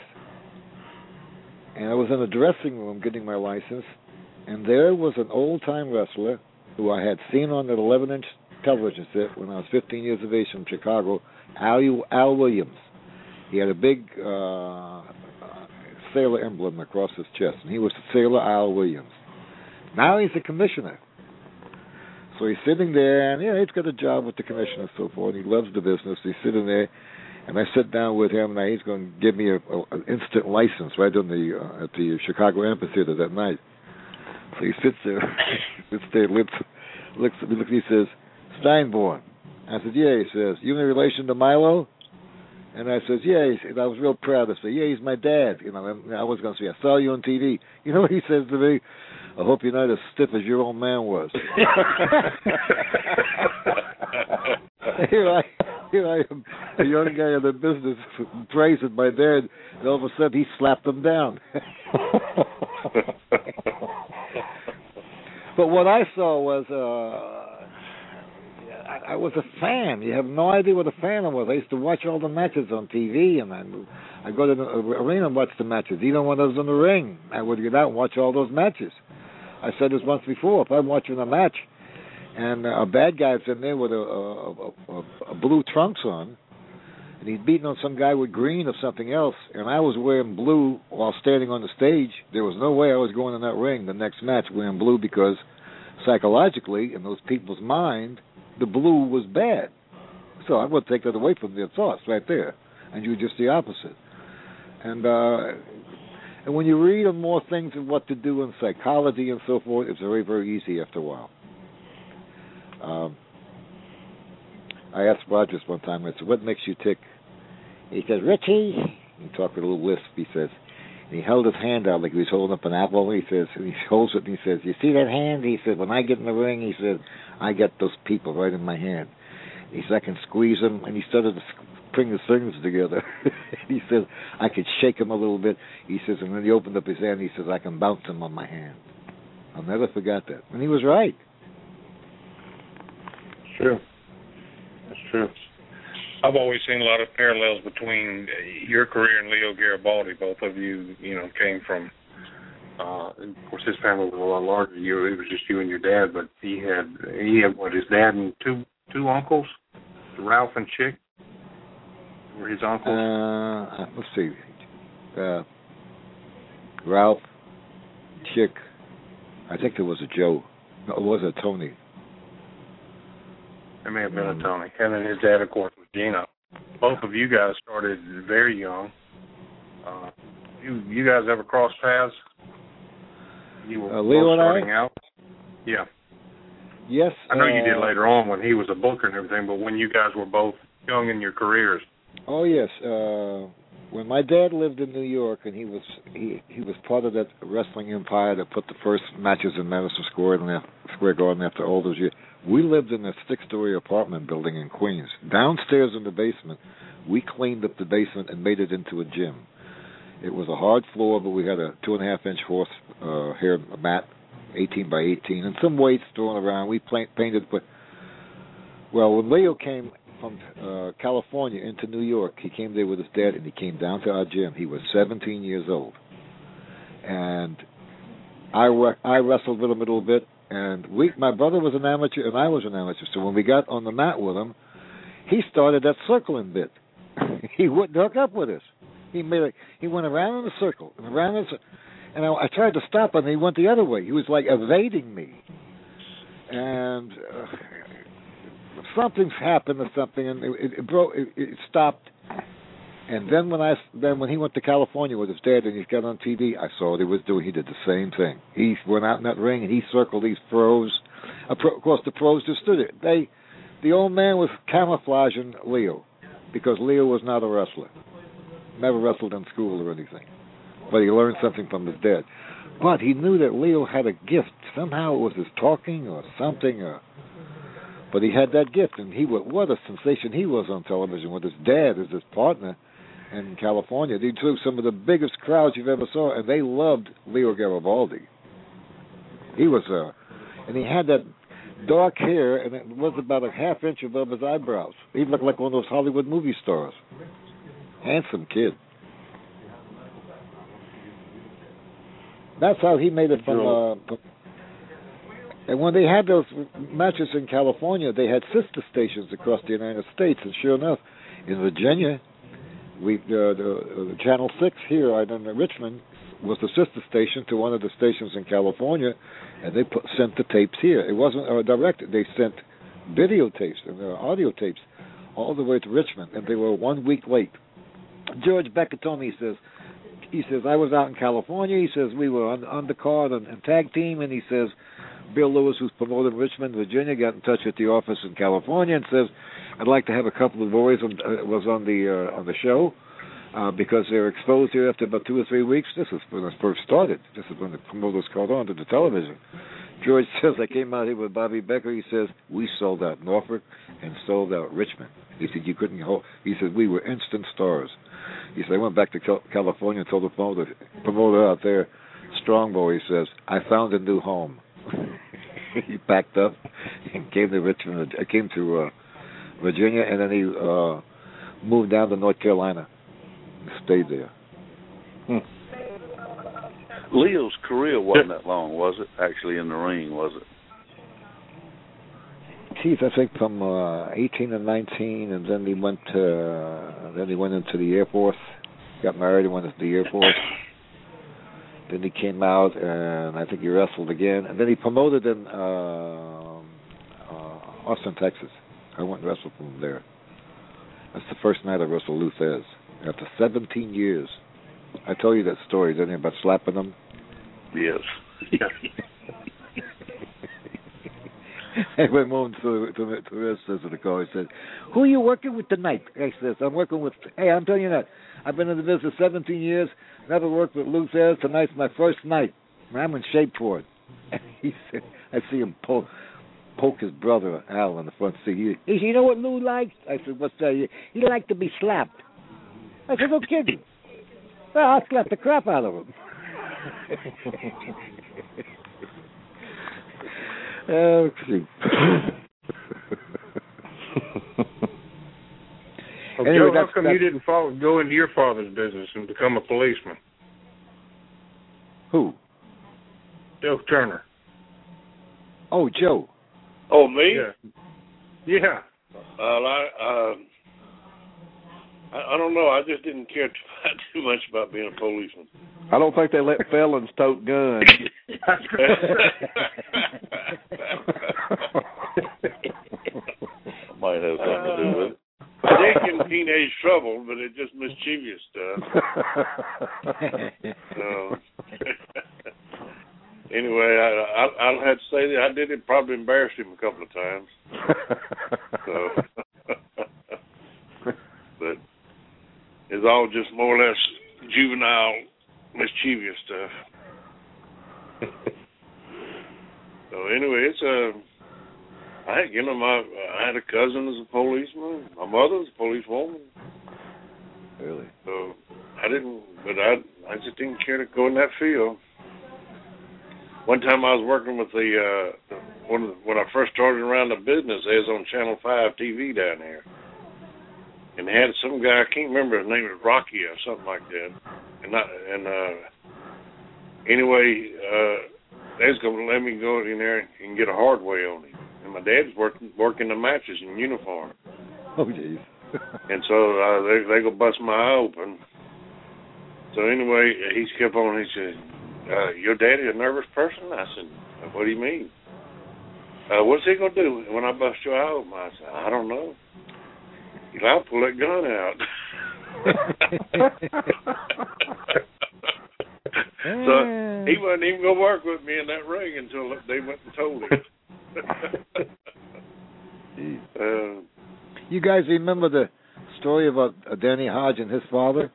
and I was in the dressing room getting my license, and there was an old-time wrestler who I had seen on an eleven-inch television set when I was fifteen years of age from Chicago, Al, Al Williams. He had a big uh, sailor emblem across his chest, and he was Sailor Al Williams. Now he's a commissioner. So he's sitting there, and yeah, he's got a job with the commissioner and so forth. He loves the business. He's sitting there, and I sit down with him, and he's going to give me a, a, an instant license right on the uh, at the Chicago Amphitheater that night. So he sits there, sits there, looks, looks at me, looks, he says, "Steinborn." I said, "Yeah." He says, "You in relation to Milo?" And I says, "Yeah." He said, I was real proud to say, "Yeah, he's my dad." You know, and I was going to say, "I saw you on T V." You know what he says to me? "I hope you're not as stiff as your old man was." here I, here I am, a young guy in the business, praising my dad, and all of a sudden he slapped him down. But what I saw was, uh, I, I was a fan. You have no idea what a fan I was. I used to watch all the matches on T V, and I, I go to the arena and watch the matches. Even when I was in the ring, I would get out and watch all those matches. I said this once before. If I'm watching a match and a bad guy's in there with a, a, a, a blue trunks on, and he's beating on some guy with green or something else, and I was wearing blue while standing on the stage, there was no way I was going in that ring the next match wearing blue, because psychologically, in those people's mind, the blue was bad. So I would take that away from their thoughts right there, and you just the opposite. And uh, and when you read on more things of what to do in psychology and so forth, it's very, very easy after a while. Um, I asked Rogers one time, I said, "What makes you tick?" He says, "Richie," he talked with a little lisp, he says, and he held his hand out like he was holding up an apple. He says, and he holds it and he says, "You see that hand?" He said, "When I get in the ring," he said, "I get those people right in my hand." He said, "I can squeeze them," and he started to bring his fingers together. He said, "I could shake him a little bit." He says, and then he opened up his hand, he says, "I can bounce him on my hand." I'll never forget that. And he was right. It's true. That's true. I've always seen a lot of parallels between your career and Leo Garibaldi. Both of you, you know, came from, uh, of course, his family was a lot larger. You, it was just you and your dad, but he had, he had what, his dad and two two uncles, Ralph and Chick, were his uncles? Uh, let's see. Uh, Ralph, Chick, I think there was a Joe. No, it was a Tony. There may have been a Tony. And then his dad, of course, was Gino. Both of you guys started very young. Uh, you you guys ever crossed paths? You were uh, Leo both and starting I? out? Yeah. Yes. I know uh, you did later on when he was a booker and everything, but when you guys were both young in your careers. Oh, yes. Uh, when my dad lived in New York, and he was he, he was part of that wrestling empire that put the first matches in Madison Square Square Garden after all those years, we lived in a six-story apartment building in Queens. Downstairs in the basement, we cleaned up the basement and made it into a gym. It was a hard floor, but we had a two-and-a-half-inch horse uh, hair mat, eighteen by eighteen, and some weights thrown around. We painted, but well, when Leo came from uh, California into New York, he came there with his dad, and he came down to our gym. He was seventeen years old, and I I wrestled with him a little bit. And we, my brother was an amateur, and I was an amateur. So when we got on the mat with him, he started that circling bit. He wouldn't hook up with us. He made a, he went around in a circle and around in a circle. And I, I tried to stop him, and he went the other way. He was like evading me. And uh, something's happened or something, and it, it broke. It, it stopped. And then when I then when he went to California with his dad and he got on T V, I saw what he was doing. He did the same thing. He went out in that ring and he circled these pros. Of course, the pros just stood it. They, the old man was camouflaging Leo because Leo was not a wrestler. Never wrestled in school or anything, but he learned something from his dad. But he knew that Leo had a gift. Somehow it was his talking or something. Or, but he had that gift, and he was, what a sensation he was on television with his dad as his partner. In California, they drew some of the biggest crowds you've ever saw, and they loved Leo Garibaldi. He was, uh, and he had that dark hair, and it was about a half inch above his eyebrows. He looked like one of those Hollywood movie stars. Handsome kid. That's how he made it from. Uh, And when they had those matches in California, they had sister stations across the United States. And sure enough, in Virginia, we uh, the, the Channel Six here, I don't know, Richmond, was the sister station to one of the stations in California, and they put, sent the tapes here. It wasn't uh, direct; they sent videotapes and uh, audio tapes all the way to Richmond, and they were one week late. George Becker told me, he says, he says I was out in California. He says we were on, on the card and, and tag team, and he says Bill Lewis, who's promoted in Richmond, Virginia, got in touch with the office in California and says, I'd like to have a couple of boys on, uh, was on the uh, on the show. Uh, because they were exposed here after about two or three weeks. This is when I first started. This is when the promoters caught on to the television. George says, I came out here with Bobby Becker. He says, we sold out Norfolk and sold out Richmond. He said, you couldn't hold. He said, we were instant stars. He said, I went back to California and told the promoter, promoter out there, Strongbow, he says, I found a new home. He packed up and came to Richmond, uh, came to uh, Virginia, and then he uh, moved down to North Carolina. Stayed there. Hmm. Leo's career wasn't that long, was it? Actually, in the ring, was it? Geez, I think from uh, eighteen and nineteen, and then he went. Uh, then he went into the Air Force. Got married and went into the Air Force. Then he came out, and I think he wrestled again. And then he promoted in uh, uh, Austin, Texas. I went and wrestled from there. That's the first night I wrestled Lou Thesz. After seventeen years. I told you that story, didn't I, about slapping them? Yes. I went home to, to, to the rest of the call. He said, who are you working with tonight? I said, I'm working with, hey, I'm telling you that. I've been in the business seventeen years, never worked with Lou Thesz. Tonight's my first night. I'm in shape for it. And he said, I see him poke, poke his brother, Al, in the front seat. He, he said, you know what Lou likes? I said, what's that? He liked to be slapped. I said, no kidding. Well, I slapped the crap out of him. Oh, see. Well, Anyway, Joe, how that's- come that's- you didn't follow, go into your father's business and become a policeman? Who? Joe Turner. Oh, Joe. Oh, me? Yeah. Yeah. Uh, I, uh, I, I don't know. I just didn't care too, too much about being a policeman. I don't think they let felons tote guns. Might have something to do with it. Dick in teenage trouble, but it's just mischievous stuff. So, anyway, I, I, I'll have to say that I did it. Probably embarrassed him a couple of times. So, but it's all just more or less juvenile, mischievous stuff. So anyway, it's a. I, you know, my I had a cousin as a policeman. My mother was a policewoman. Really? So I didn't, but I I just didn't care to go in that field. One time I was working with the uh, one of the, when I first started around the business. They was on Channel Five T V down here, and they had some guy. I can't remember his name. Was Rocky or something like that. And I, and uh, anyway, uh, they was gonna let me go in there and get a hard way on him. And my dad's working working the matches in uniform. Oh, jeez. And so uh, they they go bust my eye open. So anyway, he kept on. He said, uh, "Your daddy a nervous person?" I said, "What do you mean? Uh, what's he gonna do when I bust your eye open?" I said, "I don't know. He said, I'll pull that gun out." So he wasn't even gonna work with me in that ring until they went and told him. uh, you guys remember the story about uh, Danny Hodge and his father?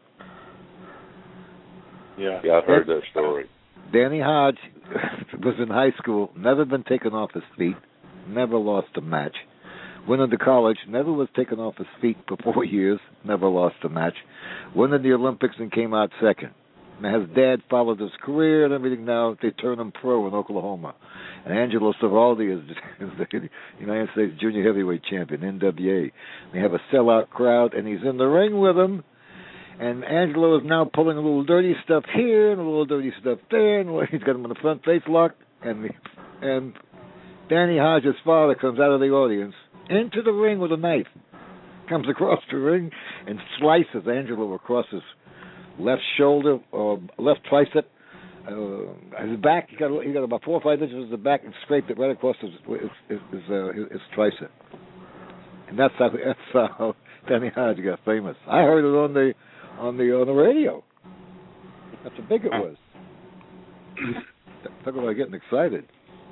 Yeah, yeah, I've heard that story. Danny Hodge was in high school, never been taken off his feet, never lost a match. Went into college, never was taken off his feet for four years, never lost a match. Went in the Olympics and came out second. Now, his dad followed his career and everything. Now they turned him pro in Oklahoma. And Angelo Savaldi is, is the United States Junior Heavyweight Champion, N W A. They have a sellout crowd, and he's in the ring with him. And Angelo is now pulling a little dirty stuff here and a little dirty stuff there, and he's got him in the front face lock. And and Danny Hodges' father comes out of the audience into the ring with a knife, comes across the ring and slices Angelo across his left shoulder or left tricep, uh, his back. He got he got about four or five inches of the back and scraped it right across his his his, his, uh, his, his tricep. And that's how that's how Danny Hodges got famous. I heard it on the on the on the radio. That's how big it was. Talk about getting excited.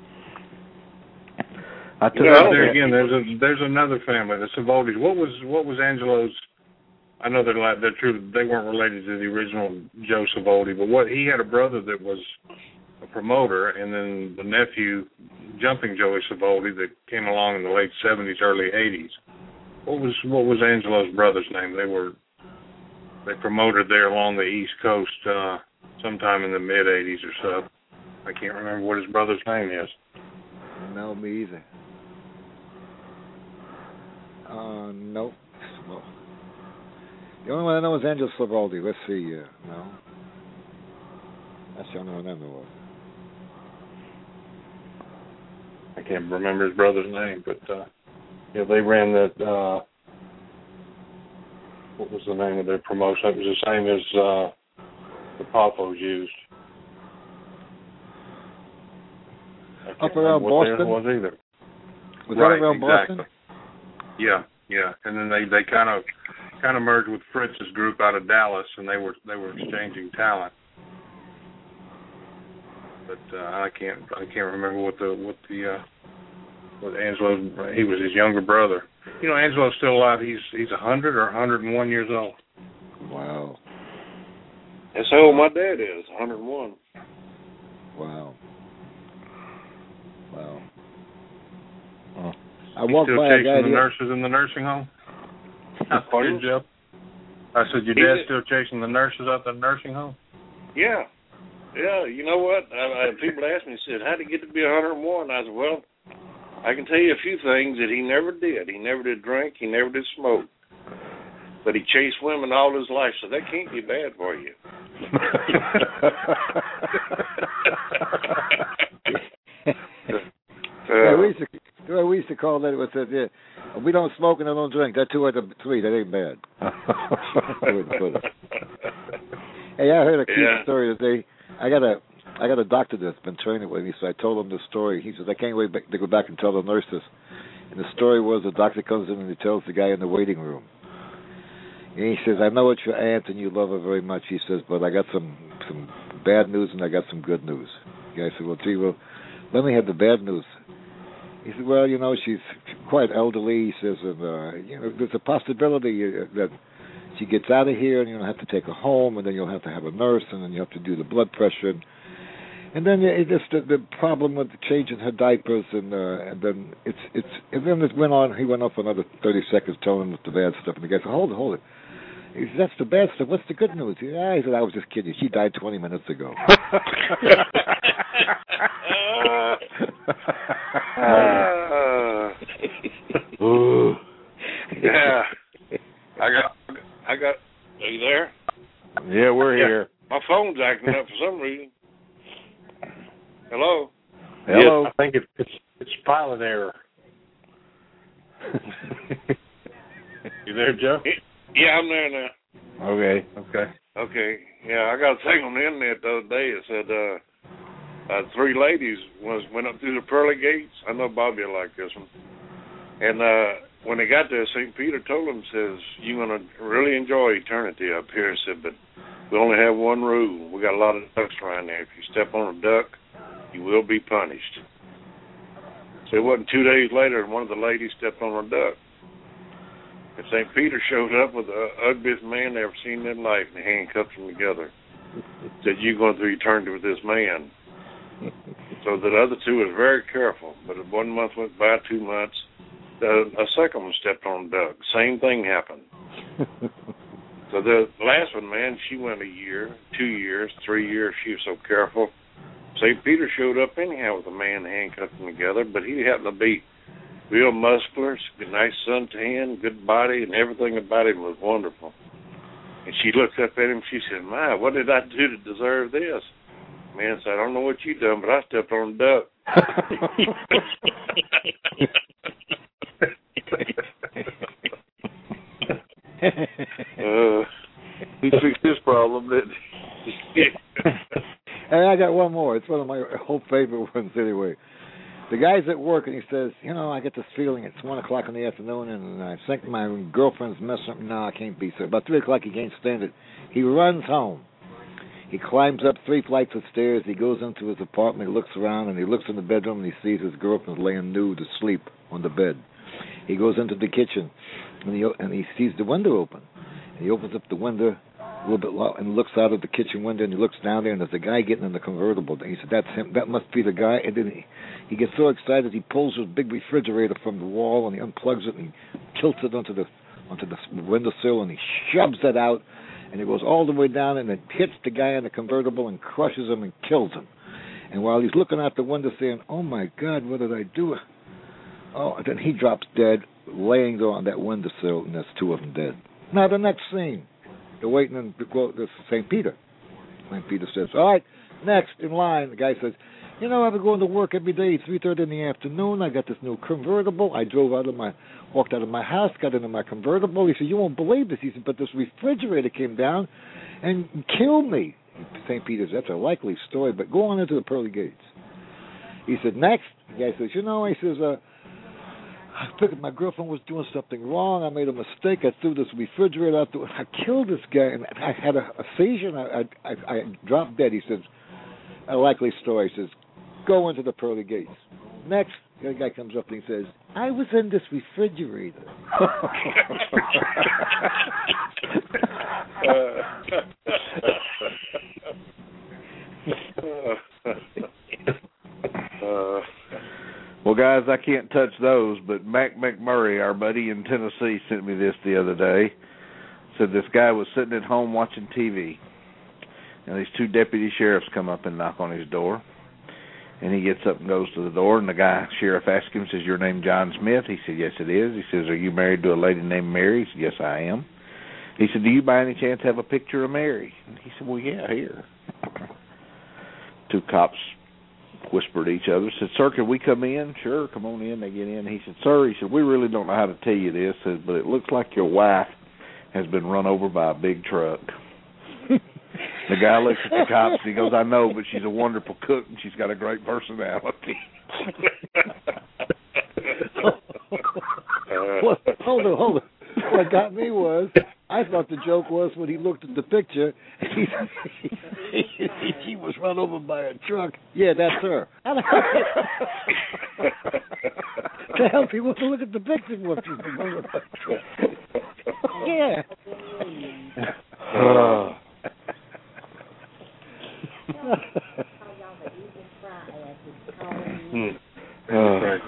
I took well, there again. There's a there's another family, the Savoldis. What was what was Angelo's? I know they're like they're true. They weren't related to the original Joe Savoldi, but what he had a brother that was a promoter, and then the nephew, Jumping Joey Savoldi, that came along in the late seventies, early eighties. What was what was Angelo's brother's name? They were they promoted there along the East Coast uh, sometime in the mid eighties or so. I can't remember what his brother's name is. No, me either. Uh, nope. Well, the only one I know is Angelo Savoldi. Let's see. Uh, no. That's the only one I know of. I can't remember his brother's name, but uh, yeah, they ran that. Uh, what was the name of their promotion? It was the same as uh, the Poffos used. Up around Boston? Was either. Was right, that around exactly. Boston? Yeah, yeah. And then they, they kind of kind of merged with Fritz's group out of Dallas, and they were they were exchanging talent. But uh, I can't I can't remember what the what the uh, what Angelo, he was his younger brother. You know, Angelo's still alive. He's he's a hundred or a hundred and one years old. Wow. That's how old my dad is, a hundred and one. Wow. Wow. Oh. I He's walked still by chasing a guy the here. nurses in the nursing home? Pardon? Jeff? I said, your dad's still chasing the nurses out the nursing home? Yeah. Yeah, you know what? I, I, people ask me, said, how'd he get to be one hundred and one? I said, well, I can tell you a few things that he never did. He never did drink. He never did smoke. But he chased women all his life, so that can't be bad for you. uh, yeah, we used to, the way we used to call that was that yeah, we don't smoke and I don't drink. That two out of three, that ain't bad. Hey, I heard a cute yeah. story today. I got a I got a doctor that's been training with me, so I told him the story. He says, I can't wait to go back and tell the nurses. And the story was the doctor comes in and he tells the guy in the waiting room. And he says, I know it's your aunt and you love her very much, he says, but I got some, some bad news and I got some good news. The guy said, well, gee, well, let me have the bad news. He said, well, you know, she's quite elderly, he says, and, uh, you know, there's a possibility that she gets out of here and you'll have to take her home and then you'll have to have a nurse and then you have to do the blood pressure. And, and then it just the, the problem with changing her diapers and uh, and then it's it's and then it went on. He went on for another thirty seconds telling us the bad stuff, and the guy said, "Hold it, hold it." He said, "That's the bad stuff. What's the good news?" He said, ah, he said, "I was just kidding. She died twenty minutes ago." uh, yeah, I got, I got. Are you there? Yeah, we're yeah. here. My phone's acting up for some reason. Hello? Hello. Yes, I think it's it's, it's pilot error. You there, Joe? Yeah, I'm there now. Okay. Okay. Okay. Yeah, I got a thing on the internet the other day. It said uh, uh, three ladies was went up through the pearly gates. I know Bobby will like this one. And uh, when they got there, Saint Peter told them, says, you're going to really enjoy eternity up here. He said, but we only have one rule. We got a lot of ducks around there. If you step on a duck, you will be punished. So it wasn't two days later, and one of the ladies stepped on a duck. And Saint Peter showed up with the ugliest man they ever seen in their life, and he handcuffed them together. Said, you're going through eternity with this man. So the other two was very careful. But one month went by, two months. The, a second one stepped on a duck. Same thing happened. So the last one, man, she went a year, two years, three years. She was so careful. Saint Peter showed up anyhow with a man handcuffed them together, but he happened to be real muscular, nice suntan, good body, and everything about him was wonderful. And she looked up at him, she said, my, what did I do to deserve this? Man said, I don't know what you done, but I stepped on a duck. uh, he fixed his problem, didn't he? And I got one more. It's one of my whole favorite ones anyway. The guy's at work and he says, you know, I get this feeling it's one o'clock in the afternoon and I think my girlfriend's messing up. No, I can't be so. About three o'clock, he can't stand it. He runs home. He climbs up three flights of stairs. He goes into his apartment. He looks around and he looks in the bedroom and he sees his girlfriend laying nude asleep on the bed. He goes into the kitchen and he and he sees the window open. And he opens up the window a little bit low and looks out of the kitchen window and he looks down there and there's a guy getting in the convertible. He said, "That's him. That must be the guy." And then he, he gets so excited he pulls his big refrigerator from the wall and he unplugs it and he tilts it onto the onto the windowsill and he shoves it out and it goes all the way down and it hits the guy in the convertible and crushes him and kills him. And while he's looking out the window saying, "Oh my God, what did I do?" Oh, and then he drops dead, laying there on that windowsill, and there's two of them dead. Now the next scene, they're waiting in Saint Peter. Saint Peter says, "All right, next in line." The guy says, "You know, I've been going to work every day, three thirty in the afternoon. I got this new convertible. I drove out of my, walked out of my house, got into my convertible." He said, "You won't believe this." He said, "But this refrigerator came down and killed me." Saint Peter's, "That's a likely story, but go on into the pearly gates." He said, "Next." The guy says, "You know," he says, uh, "I figured my girlfriend was doing something wrong. I made a mistake. I threw this refrigerator out. The, I killed this guy, and I had a, a seizure, and I, I, I, I dropped dead." He says, "A likely story." He says, "Go into the pearly gates." Next, the other guy comes up and he says, "I was in this refrigerator." uh, Well, guys, I can't touch those, but Mac McMurray, our buddy in Tennessee, sent me this the other day. Said this guy was sitting at home watching T V, and these two deputy sheriffs come up and knock on his door. And he gets up and goes to the door, and the guy, sheriff, asks him, says, "Your name John Smith?" He said, "Yes, it is." He says, "Are you married to a lady named Mary?" He said, "Yes, I am." He said, "Do you by any chance have a picture of Mary?" And he said, "Well, yeah, here." Two cops whispered to each other, said, "Sir, can we come in?" "Sure, come on in." They get in. He said, "Sir," he said, "we really don't know how to tell you this, said, but it looks like your wife has been run over by a big truck." The guy looks at the cops and he goes, "I know, but she's a wonderful cook and she's got a great personality." Well, hold on, hold on. What got me was, I thought the joke was when he looked at the picture, he, he, he, he was run over by a truck. Yeah, that's her. To help you want to look at the picture what she's been run over by a truck. Yeah. uh, hmm. uh,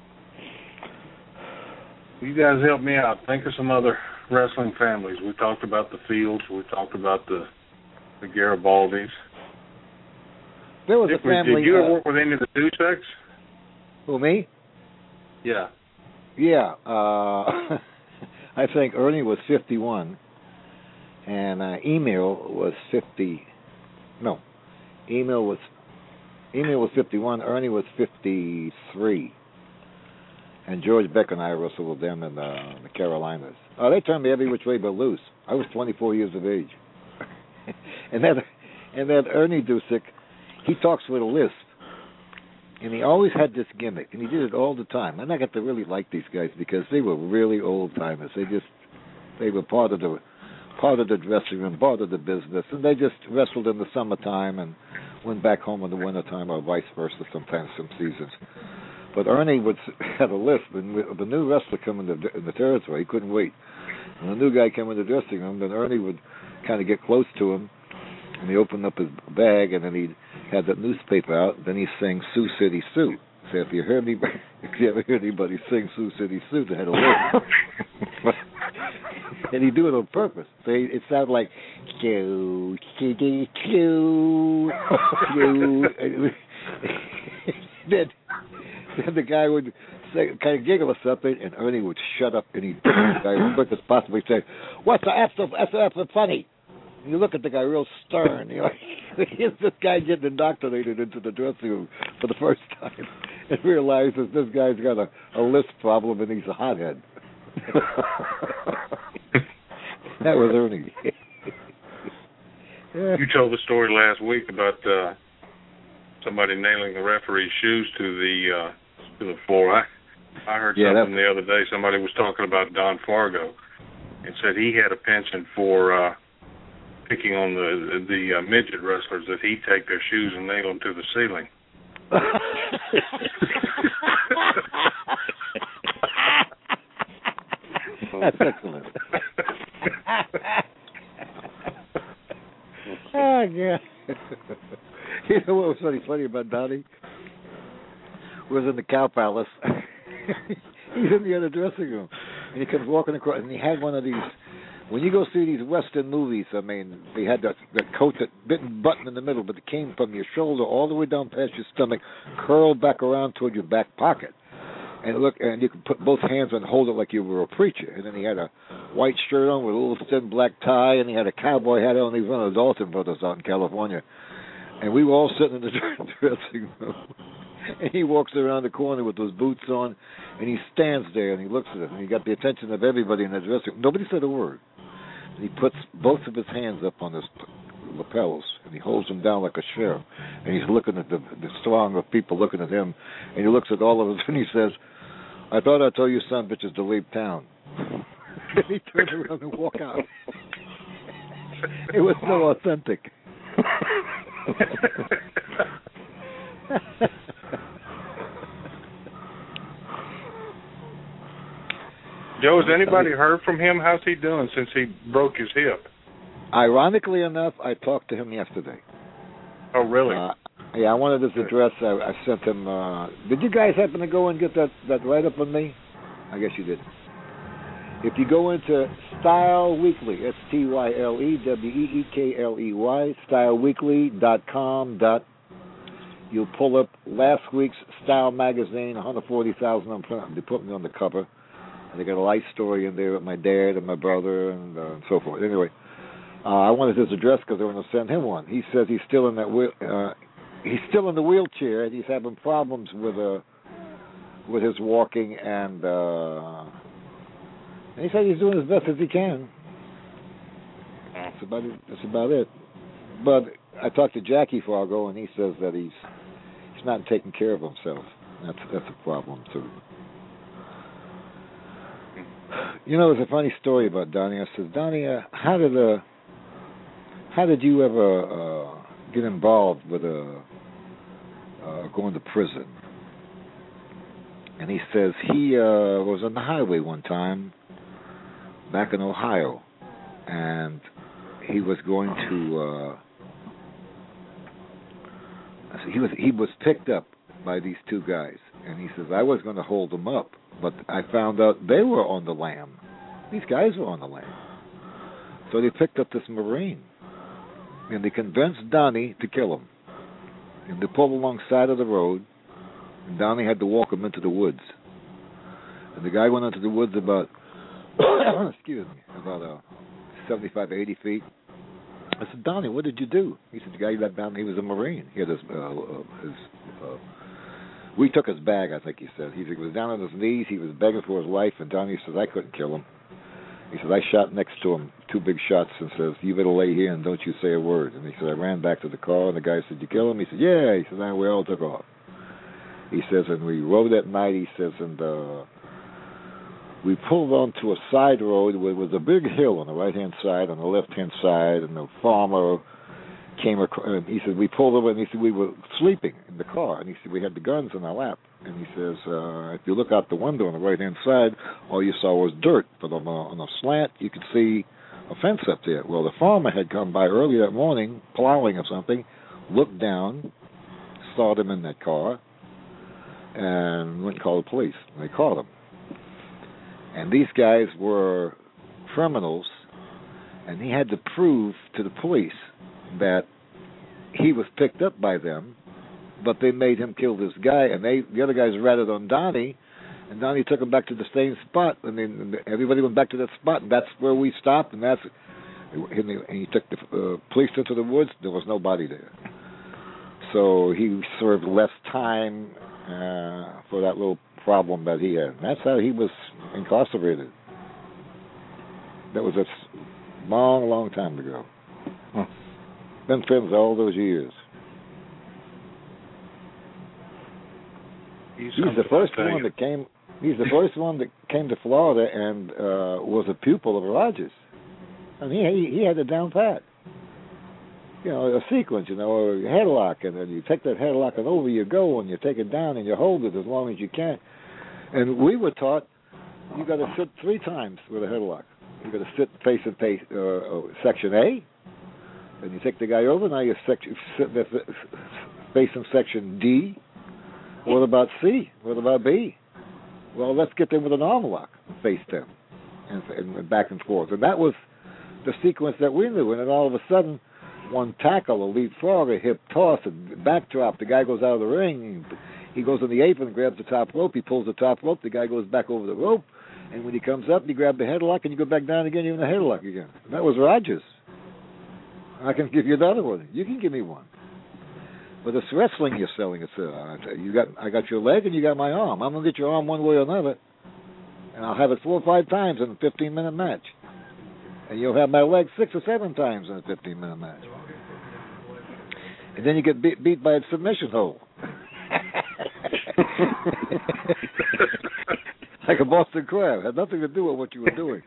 you guys help me out. Think of some other wrestling families. We talked about the Fields. We talked about the the Garibaldis. There was did, a family. Did you ever uh, work with any of the Duseks? Who, me? Yeah. Yeah. Uh, I think Ernie was fifty-one, and uh, Emil was fifty. No, Emil was Emil was fifty-one. Ernie was fifty-three. And George Beck and I wrestled with them in the, the Carolinas. Oh, they turned me every which way but loose. I was twenty-four years of age. and that and that Ernie Dusick, he talks with a lisp. And he always had this gimmick, and he did it all the time. And I got to really like these guys because they were really old timers. They just they were part of the part of the dressing room, part of the business, and they just wrestled in the summertime and went back home in the wintertime, or vice versa. Sometimes some seasons. But Ernie would had a list, and the new wrestler come in the, in the territory, he couldn't wait. When the new guy came in the dressing room, then Ernie would kind of get close to him, and he opened up his bag, and then he'd had that newspaper out. Then he sang "Sioux City Sue." So if you heard anybody, if you ever heard anybody sing "Sioux City Sue," they had a list, and he'd do it on purpose. So he, it sounded like "Sioux City Sue, Sue." Then. Then the guy would say, kind of giggle or something, and Ernie would shut up, and he'd look at the guy as quick as possible. He'd say, "What's the F so, F so, F so funny?" And you look at the guy real stern. You know, here's this guy getting indoctrinated into the dressing room for the first time, and realizes this guy's got a, a lisp problem, and he's a hothead. That was Ernie. Yeah. You told the story last week about uh, somebody nailing the referee's shoes to the uh, to the floor. I I heard yeah, something the other day. Somebody was talking about Don Fargo and said he had a penchant for uh, picking on the the uh, midget wrestlers, that he'd take their shoes and nail them to the ceiling. That's excellent. Oh, yeah. You know what was funny, funny about Donnie? Was in the Cow Palace. He's in the other dressing room, and he comes walking across, and he had one of these. When you go see these Western movies, I mean, they had that, that coat that didn't button in the middle, but it came from your shoulder all the way down past your stomach, curled back around toward your back pocket. And look, and you could put both hands on and hold it like you were a preacher. And then he had a white shirt on with a little thin black tie, and he had a cowboy hat on. He was one of the Dalton brothers out in California. And we were all sitting in the dressing room. And he walks around the corner with those boots on, and he stands there, and he looks at us, and he got the attention of everybody in the dressing room. Nobody said a word. And he puts both of his hands up on his lapels, and he holds them down like a sheriff. And he's looking at the, the throng of people looking at him, and he looks at all of us, and he says, "I thought I'd tell you son bitches to leave town." And he turned around and walked out. It was so authentic. Joe, has anybody heard from him? How's he doing since he broke his hip? Ironically enough, I talked to him yesterday. Oh, really? Uh, yeah, I wanted his address. I, I sent him. Uh, did you guys happen to go and get that, that write-up on me? I guess you did. If you go into Style Weekly, S T Y L E W E E K L E Y, style weekly dot com, dot, you'll pull up last week's Style magazine, one hundred forty thousand. They put me on the cover. And they got a life story in there with my dad and my brother and, uh, and so forth. Anyway, uh, I wanted his address because I want to send him one. He says he's still in that wheel, uh, he's still in the wheelchair. And he's having problems with uh, with his walking, and, uh, and he said he's doing as best as he can. That's about it. That's about it. But I talked to Jackie Fargo, and he says that he's he's not taking care of himself. That's that's a problem too. You know, there's a funny story about Donnie. I said, Donnie, uh, how did uh, how did you ever uh, get involved with uh, uh, going to prison? And he says he uh, was on the highway one time back in Ohio, and he was going to. Uh, I said, he was he was picked up by these two guys, and he says I was going to hold them up. But I found out they were on the lam. These guys were on the lam. So they picked up this Marine. And they convinced Donnie to kill him. And they pulled alongside of the road. And Donnie had to walk him into the woods. And the guy went into the woods about, excuse me, about uh, seventy-five, eighty feet. I said, Donnie, what did you do? He said, the guy got down, he was a Marine. He had his, uh, his uh, we took his bag, I think he said. He was down on his knees. He was begging for his life, and Donnie says, I couldn't kill him. He said, I shot next to him, two big shots, and says, you better lay here and don't you say a word. And he said, I ran back to the car, and the guy said, you kill him? He said, yeah. He said, and we all took off. He says, and we rode at night, he says, and uh, we pulled onto a side road where there was a big hill on the right-hand side, on the left-hand side, and the farmer came across, and he said, we pulled over, and he said, we were sleeping in the car, and he said, we had the guns in our lap, and he says, uh, if you look out the window on the right-hand side, all you saw was dirt, but on a, on a slant, you could see a fence up there. Well, the farmer had come by early that morning, plowing or something, looked down, saw them in that car, and went and called the police, and they caught them. And these guys were criminals, and he had to prove to the police that he was picked up by them, but they made him kill this guy, and they the other guys ratted on Donnie, and Donnie took him back to the same spot, and then everybody went back to that spot, and that's where we stopped, and that's and he took the uh, police into the woods. There was nobody there, so he served less time uh, for that little problem that he had. And that's how he was incarcerated. That was a Long, long time ago. Huh. Been friends all those years. He's, he's the first one that came. He's the first one that came to Florida and uh, was a pupil of Rogers. I mean, he he had it down pat. You know, a sequence, you know, a headlock, and then you take that headlock and over you go, and you take it down and you hold it as long as you can. And we were taught you got to sit three times with a headlock. You got to sit face and face uh, section A, and you take the guy over. Now you're section, sit facing section D. What about C? What about B? Well, let's get them with an arm lock, face them, and, and back and forth. And that was the sequence that we knew. And then all of a sudden, one tackle, a leapfrog, a hip toss, a backdrop. The guy goes out of the ring. He goes on the apron, grabs the top rope. He pulls the top rope. The guy goes back over the rope. And when he comes up, you grab the headlock, and you go back down again, you're in the headlock again. That was Rogers. I can give you another one. You can give me one. But it's wrestling you're selling. It's uh, you got. I got your leg, and you got my arm. I'm gonna get your arm one way or another, and I'll have it four or five times in a fifteen-minute match. And you'll have my leg six or seven times in a fifteen-minute match. And then you get beat, beat by a submission hold. Like a Boston Crab. Had nothing to do with what you were doing.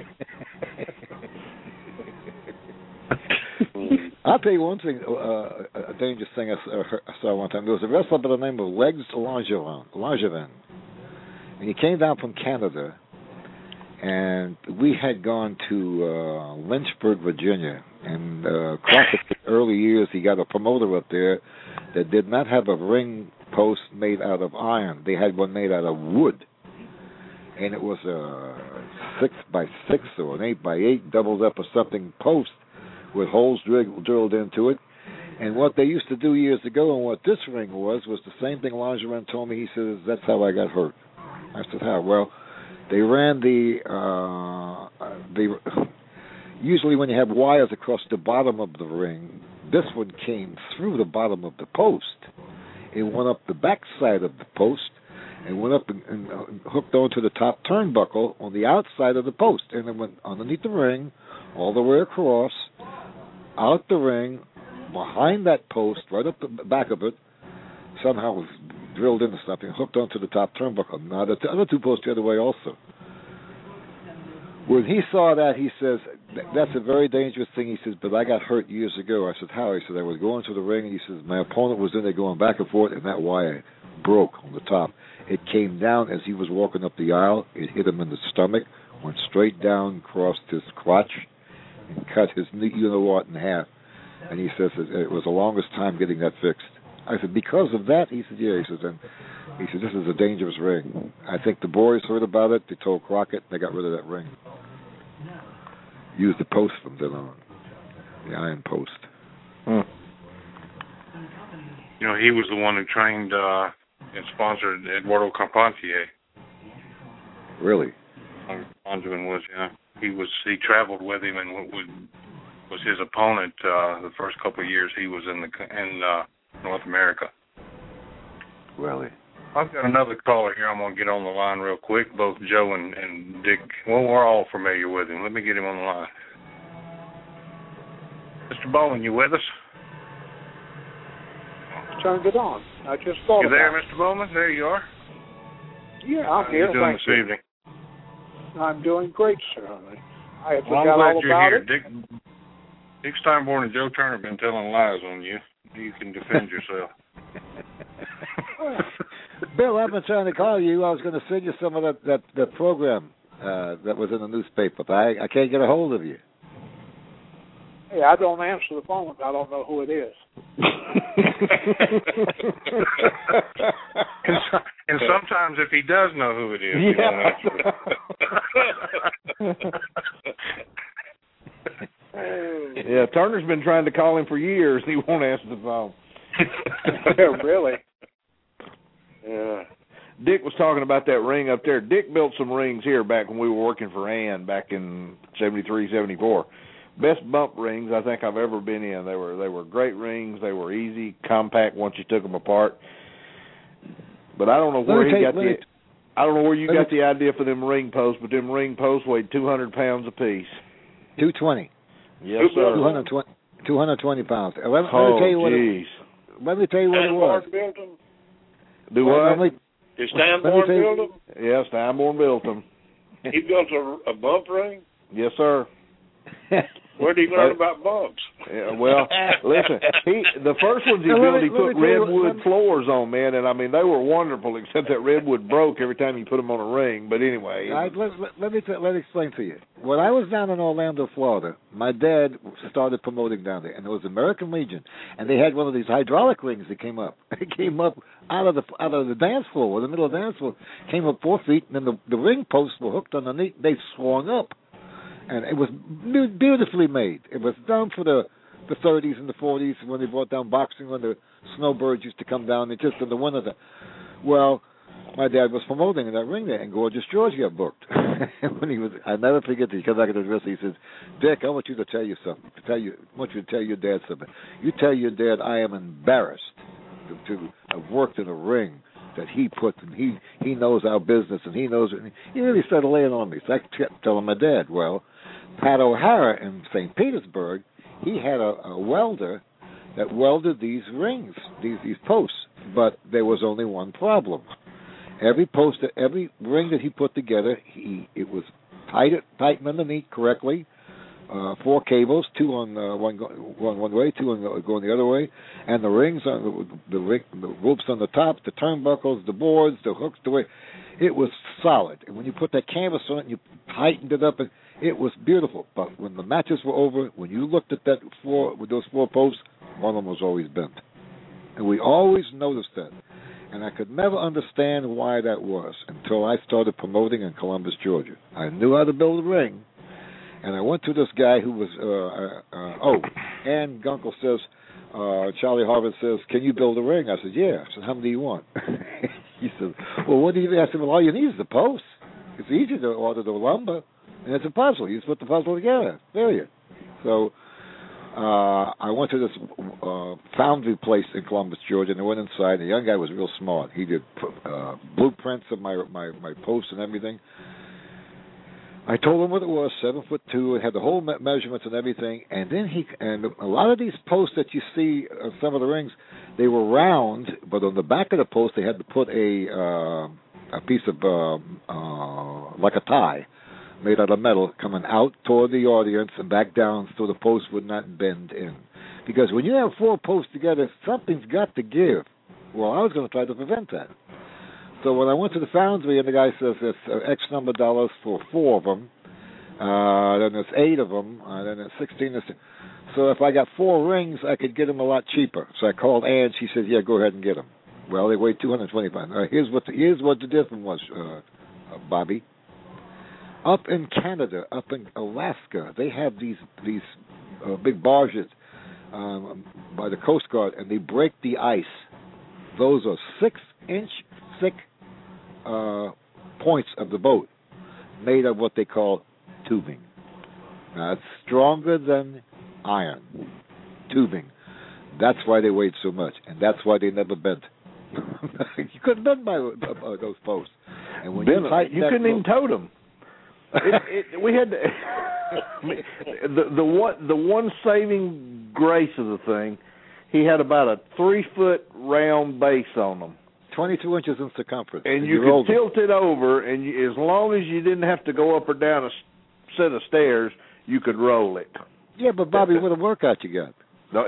I'll tell you one thing, uh, a dangerous thing I saw one time. There was a wrestler by the name of Legs Langevin, Langevin. And he came down from Canada, and we had gone to uh, Lynchburg, Virginia. And uh, Crockett's early years, he got a promoter up there that did not have a ring post made out of iron. They had one made out of wood. And it was a six by six or an eight by eight doubled up or something post with holes drilled, drilled into it. And what they used to do years ago, and what this ring was, was the same thing Langevin told me. He says, that's how I got hurt. I said, how? Well, they ran the, uh, they, usually when you have wires across the bottom of the ring, this one came through the bottom of the post. It went up the back side of the post and went up and, and uh, hooked onto the top turnbuckle on the outside of the post. And it went underneath the ring, all the way across, out the ring, behind that post, right up the back of it, somehow was drilled into something, hooked onto the top turnbuckle. Now, the other two posts the other way also. When he saw that, he says, that's a very dangerous thing. He says, but I got hurt years ago. I said, how? He said, I was going to the ring, and he says, my opponent was in there going back and forth, and that wire broke on the top. It came down as he was walking up the aisle. It hit him in the stomach, went straight down, crossed his crotch, and cut his knee, you know what, in half. And he says it was the longest time getting that fixed. I said, because of that? He said, yeah. He says, and he said, this is a dangerous ring. I think the boys heard about it. They told Crockett. They got rid of that ring. Used the post from then on, the iron post. Hmm. You know, he was the one who trained uh, and sponsored Eduardo Carpentier. Really? Langevin was, yeah. He was. He traveled with him and would, was his opponent uh, the first couple of years he was in the in uh, North America. Really? I've got another caller here. I'm going to get on the line real quick. Both Joe and, and Dick, well, we're all familiar with him. Let me get him on the line. Mister Bowen, you with us? Turned it on. I just thought You there, about Mister Bowman? There you are. Yeah, I'm How here. How are you doing Thank this you. evening? I'm doing great, sir. I Well, I'm forgot glad all you're about here. it. Dick, Dick Steinborn and Joe Turner have been telling lies on you. You can defend yourself. Bill, I've been trying to call you. I was going to send you some of that that, that program uh, that was in the newspaper, but I, I can't get a hold of you. Hey, I don't answer the phone. I don't know who it is. and, so, and sometimes if he does know who it is, he Yeah. don't answer it. Yeah, Turner's been trying to call him for years. He won't answer the phone. Really? Yeah. Dick was talking about that ring up there. Dick built some rings here back when we were working for Ann back in seventy-three, seventy-four. Best bump rings I think I've ever been in. They were they were great rings. They were easy, compact once you took them apart. But I don't know where he got the I don't know where you got the idea for them ring posts, but them ring posts weighed two hundred pounds apiece. two twenty. Yes, sir. two hundred twenty, two hundred twenty pounds. Let, let oh, me tell you what geez. it, let me tell you what it was. built them? Do what? Did Stanborn build them? Yes, Stanborn built them. He built a, a bump ring? Yes, sir. Where did he learn about bumps? Yeah, well, listen, he the first ones he now, built, me, he put redwood me, floors on, man, and I mean they were wonderful, except that redwood broke every time you put them on a ring. But anyway, I, let, let, let me t- let me explain to you. When I was down in Orlando, Florida, my dad started promoting down there, and it was American Legion, and they had one of these hydraulic rings that came up. It came up out of the out of the dance floor, or the middle of the dance floor, came up four feet, and then the the ring posts were hooked underneath. They swung up. And it was beautifully made. It was done for the the thirties and the forties when they brought down boxing, when the snowbirds used to come down. And just in the winter. Well, my dad was promoting in that ring there, and Gorgeous George got booked. When he was, I never forget that he came back at the dress. He says, "Dick, I want you to tell you something. To tell you, I want you to tell your dad something. You tell your dad I am embarrassed to, to have worked in a ring that he put, and he he knows our business, and he knows it." And he really started laying on me. So I kept telling my dad, well, Pat O'Hara in Saint Petersburg, he had a, a welder that welded these rings, these these posts, but there was only one problem. Every post, every ring that he put together, he it was tight, tightened underneath correctly. Uh, four cables, two on uh, one go, one one way, two on the, going the other way, and the rings on the the, ring, the ropes on the top, the turnbuckles, the boards, the hooks, the way it was solid. And when you put that canvas on it, and you tightened it up, and it was beautiful. But when the matches were over, when you looked at that four with those four posts, one of them was always bent, and we always noticed that. And I could never understand why that was until I started promoting in Columbus, Georgia. I knew how to build a ring. And I went to this guy who was, uh, uh, oh, Ann Gunkel says, uh, Charlie Harvard says, "Can you build a ring?" I said, "Yeah." I said, "How many do you want?" He said, "Well, what do you need?" I said, "Well, all you need is the post. It's easy to order the lumber, and it's a puzzle. You just put the puzzle together, period." So uh, I went to this uh, foundry place in Columbus, Georgia, and I went inside. The young guy was real smart. He did uh, blueprints of my, my, my posts and everything. I told him what it was, seven foot two. It had the whole me- measurements and everything. And then he, and a lot of these posts that you see on some of the rings, they were round, but on the back of the post they had to put a uh, a piece of um, uh, like a tie made out of metal coming out toward the audience and back down so the post would not bend in. Because when you have four posts together, something's got to give. Well, I was going to try to prevent that. So when I went to the foundry and the guy says it's uh, X number of dollars for four of them, uh, then it's eight of them, uh, then it's sixteen. So if I got four rings, I could get them a lot cheaper. So I called Ann. She said, "Yeah, go ahead and get them." Well, they weighed two hundred twenty-five. Uh, here's what the, here's what the difference was, uh, uh, Bobby. Up in Canada, up in Alaska, they have these these uh, big barges um, by the Coast Guard, and they break the ice. Those are six-inch thick uh, points of the boat made of what they call tubing. Now, it's stronger than iron. Tubing. That's why they weighed so much, and that's why they never bent. You couldn't bend by uh, those posts. And when ben, you, you couldn't even tote them. it, it, we had to, the the one the one saving grace of the thing. He had about a three foot round base on them, twenty-two inches in circumference, and, and you could tilt it over. And you, as long as you didn't have to go up or down a set of stairs, you could roll it. Yeah, but Bobby, what a workout you got! No,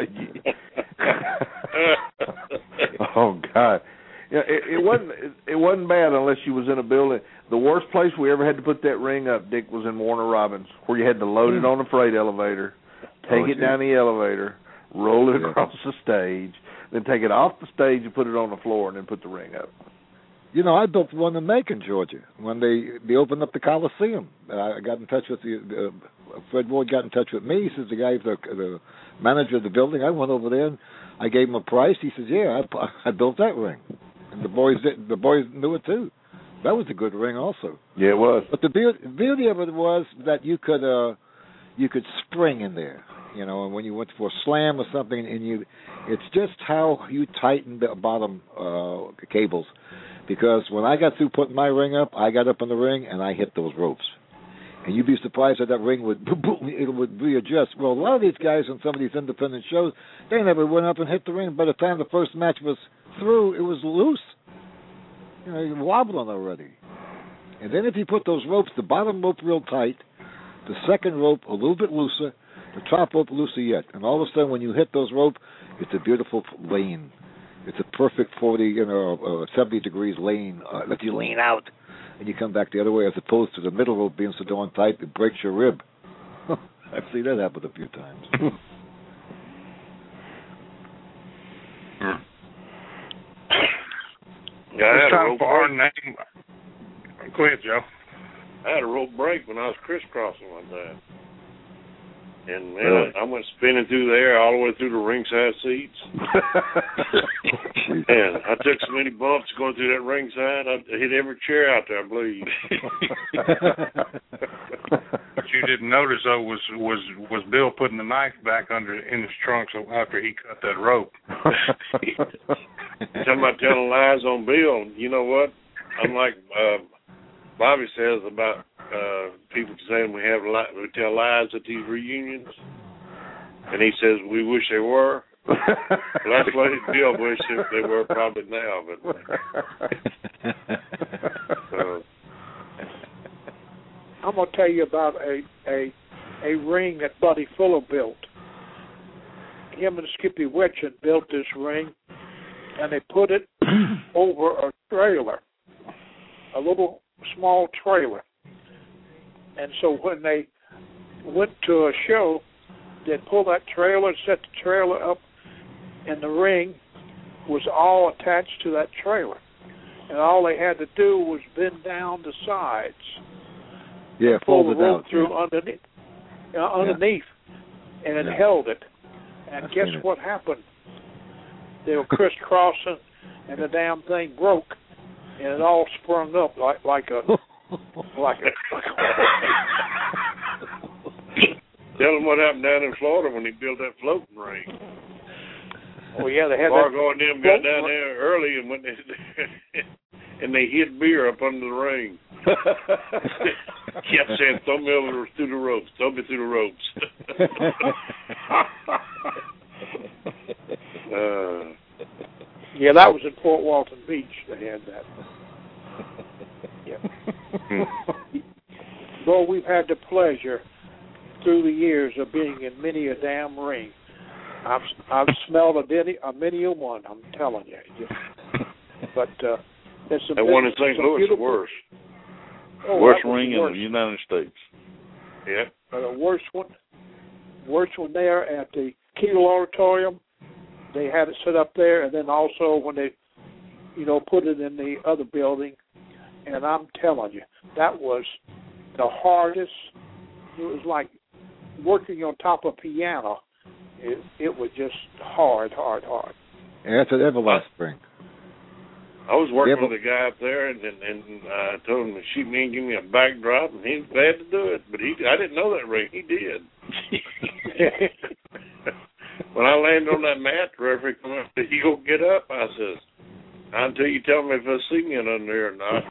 oh God. Yeah, it, it wasn't. It, it wasn't bad unless you was in a building. The worst place we ever had to put that ring up, Dick, was in Warner Robins, where you had to load mm. it on a freight elevator, take oh, it down the elevator, roll it yeah. across the stage, then take it off the stage and put it on the floor, and then put the ring up. You know, I built one in Macon, Georgia, when they they opened up the Coliseum. I got in touch with the uh, Fred Ward. Got in touch with me. He says the guy, the, the manager of the building. I went over there and I gave him a price. He says, "Yeah, I, I built that ring." And the boys did, the boys knew it too. That was a good ring, also. Yeah, it was. But the beauty, beauty of it was that you could uh, you could spring in there. You know, and when you went for a slam or something, and you, it's just how you tighten the bottom uh, cables. Because when I got through putting my ring up, I got up in the ring and I hit those ropes. And you'd be surprised that that ring would it would readjust. Well, a lot of these guys on some of these independent shows, they never went up and hit the ring. By the time the first match was through, it was loose. You know, you're wobbling already. And then if you put those ropes, the bottom rope real tight, the second rope a little bit looser, the top rope looser yet, and all of a sudden when you hit those rope, it's a beautiful lane. It's a perfect forty, you know, uh, seventy degrees lane. Uh, let you lean out, and you come back the other way, as opposed to the middle rope being so darn tight it breaks your rib. I've seen that happen a few times. Yeah, I it's had time a rope for our break. name. Go ahead, Joe. I had a rope break when I was crisscrossing one time. And, man, Really? I, I went spinning through there all the way through the ringside seats. And I took so many bumps going through that ringside, I hit every chair out there, I believe. What you didn't notice, though, was was was Bill putting the knife back under in his trunk so after he cut that rope. Talking about telling lies on Bill, you know what? Unlike uh, Bobby says about uh, people saying we have li- we tell lies at these reunions, and he says we wish they were. Well, that's what Bill wished if they were probably now, but. Uh, I'm gonna tell you about a a a ring that Buddy Fuller built. Him and Skippy Wetchen built this ring, and they put it over a trailer, a little small trailer. And so when they went to a show, they'd pull that trailer, set the trailer up, and the ring was all attached to that trailer. And all they had to do was bend down the sides. Yeah, pull fold the it rope out. through Yeah. underneath, you know, underneath, and it Yeah. held it. And I've guess seen it. what happened? They were crisscrossing, and the damn thing broke, and it all sprung up like like a like a. Tell them what happened down in Florida when he built that floating ring. Oh yeah, they had Fargo and that. them got down there early and went and they hid beer up under the ring. Kept saying, "Throw me over through the ropes. Throw me through the ropes." uh, Yeah, that was in Fort Walton Beach. They had that. Yeah. Well, we've had the pleasure through the years of being in many a damn ring. I've I've smelled a many a many a one. I'm telling you. Just, but uh, it's a that one in Saint Louis is worse. Oh, worst that was ring the in worst. the United States. Yeah. Uh, the worst one, worst one there at the Kegel Auditorium. They had it set up there, and then also when they, you know, put it in the other building. And I'm telling you, that was the hardest. It was like working on top of a piano. It, it was just hard, hard, hard. Yeah, that's at Everlast Spring. I was working Yeah, but- with a guy up there, and and, and I told him to shoot me and give me a backdrop, and he was glad to do it. But he, I didn't know that ring. He did. When I landed on that mat, the referee come up, said, "You go get up?" I says, "Until you tell me if I see me under there or not."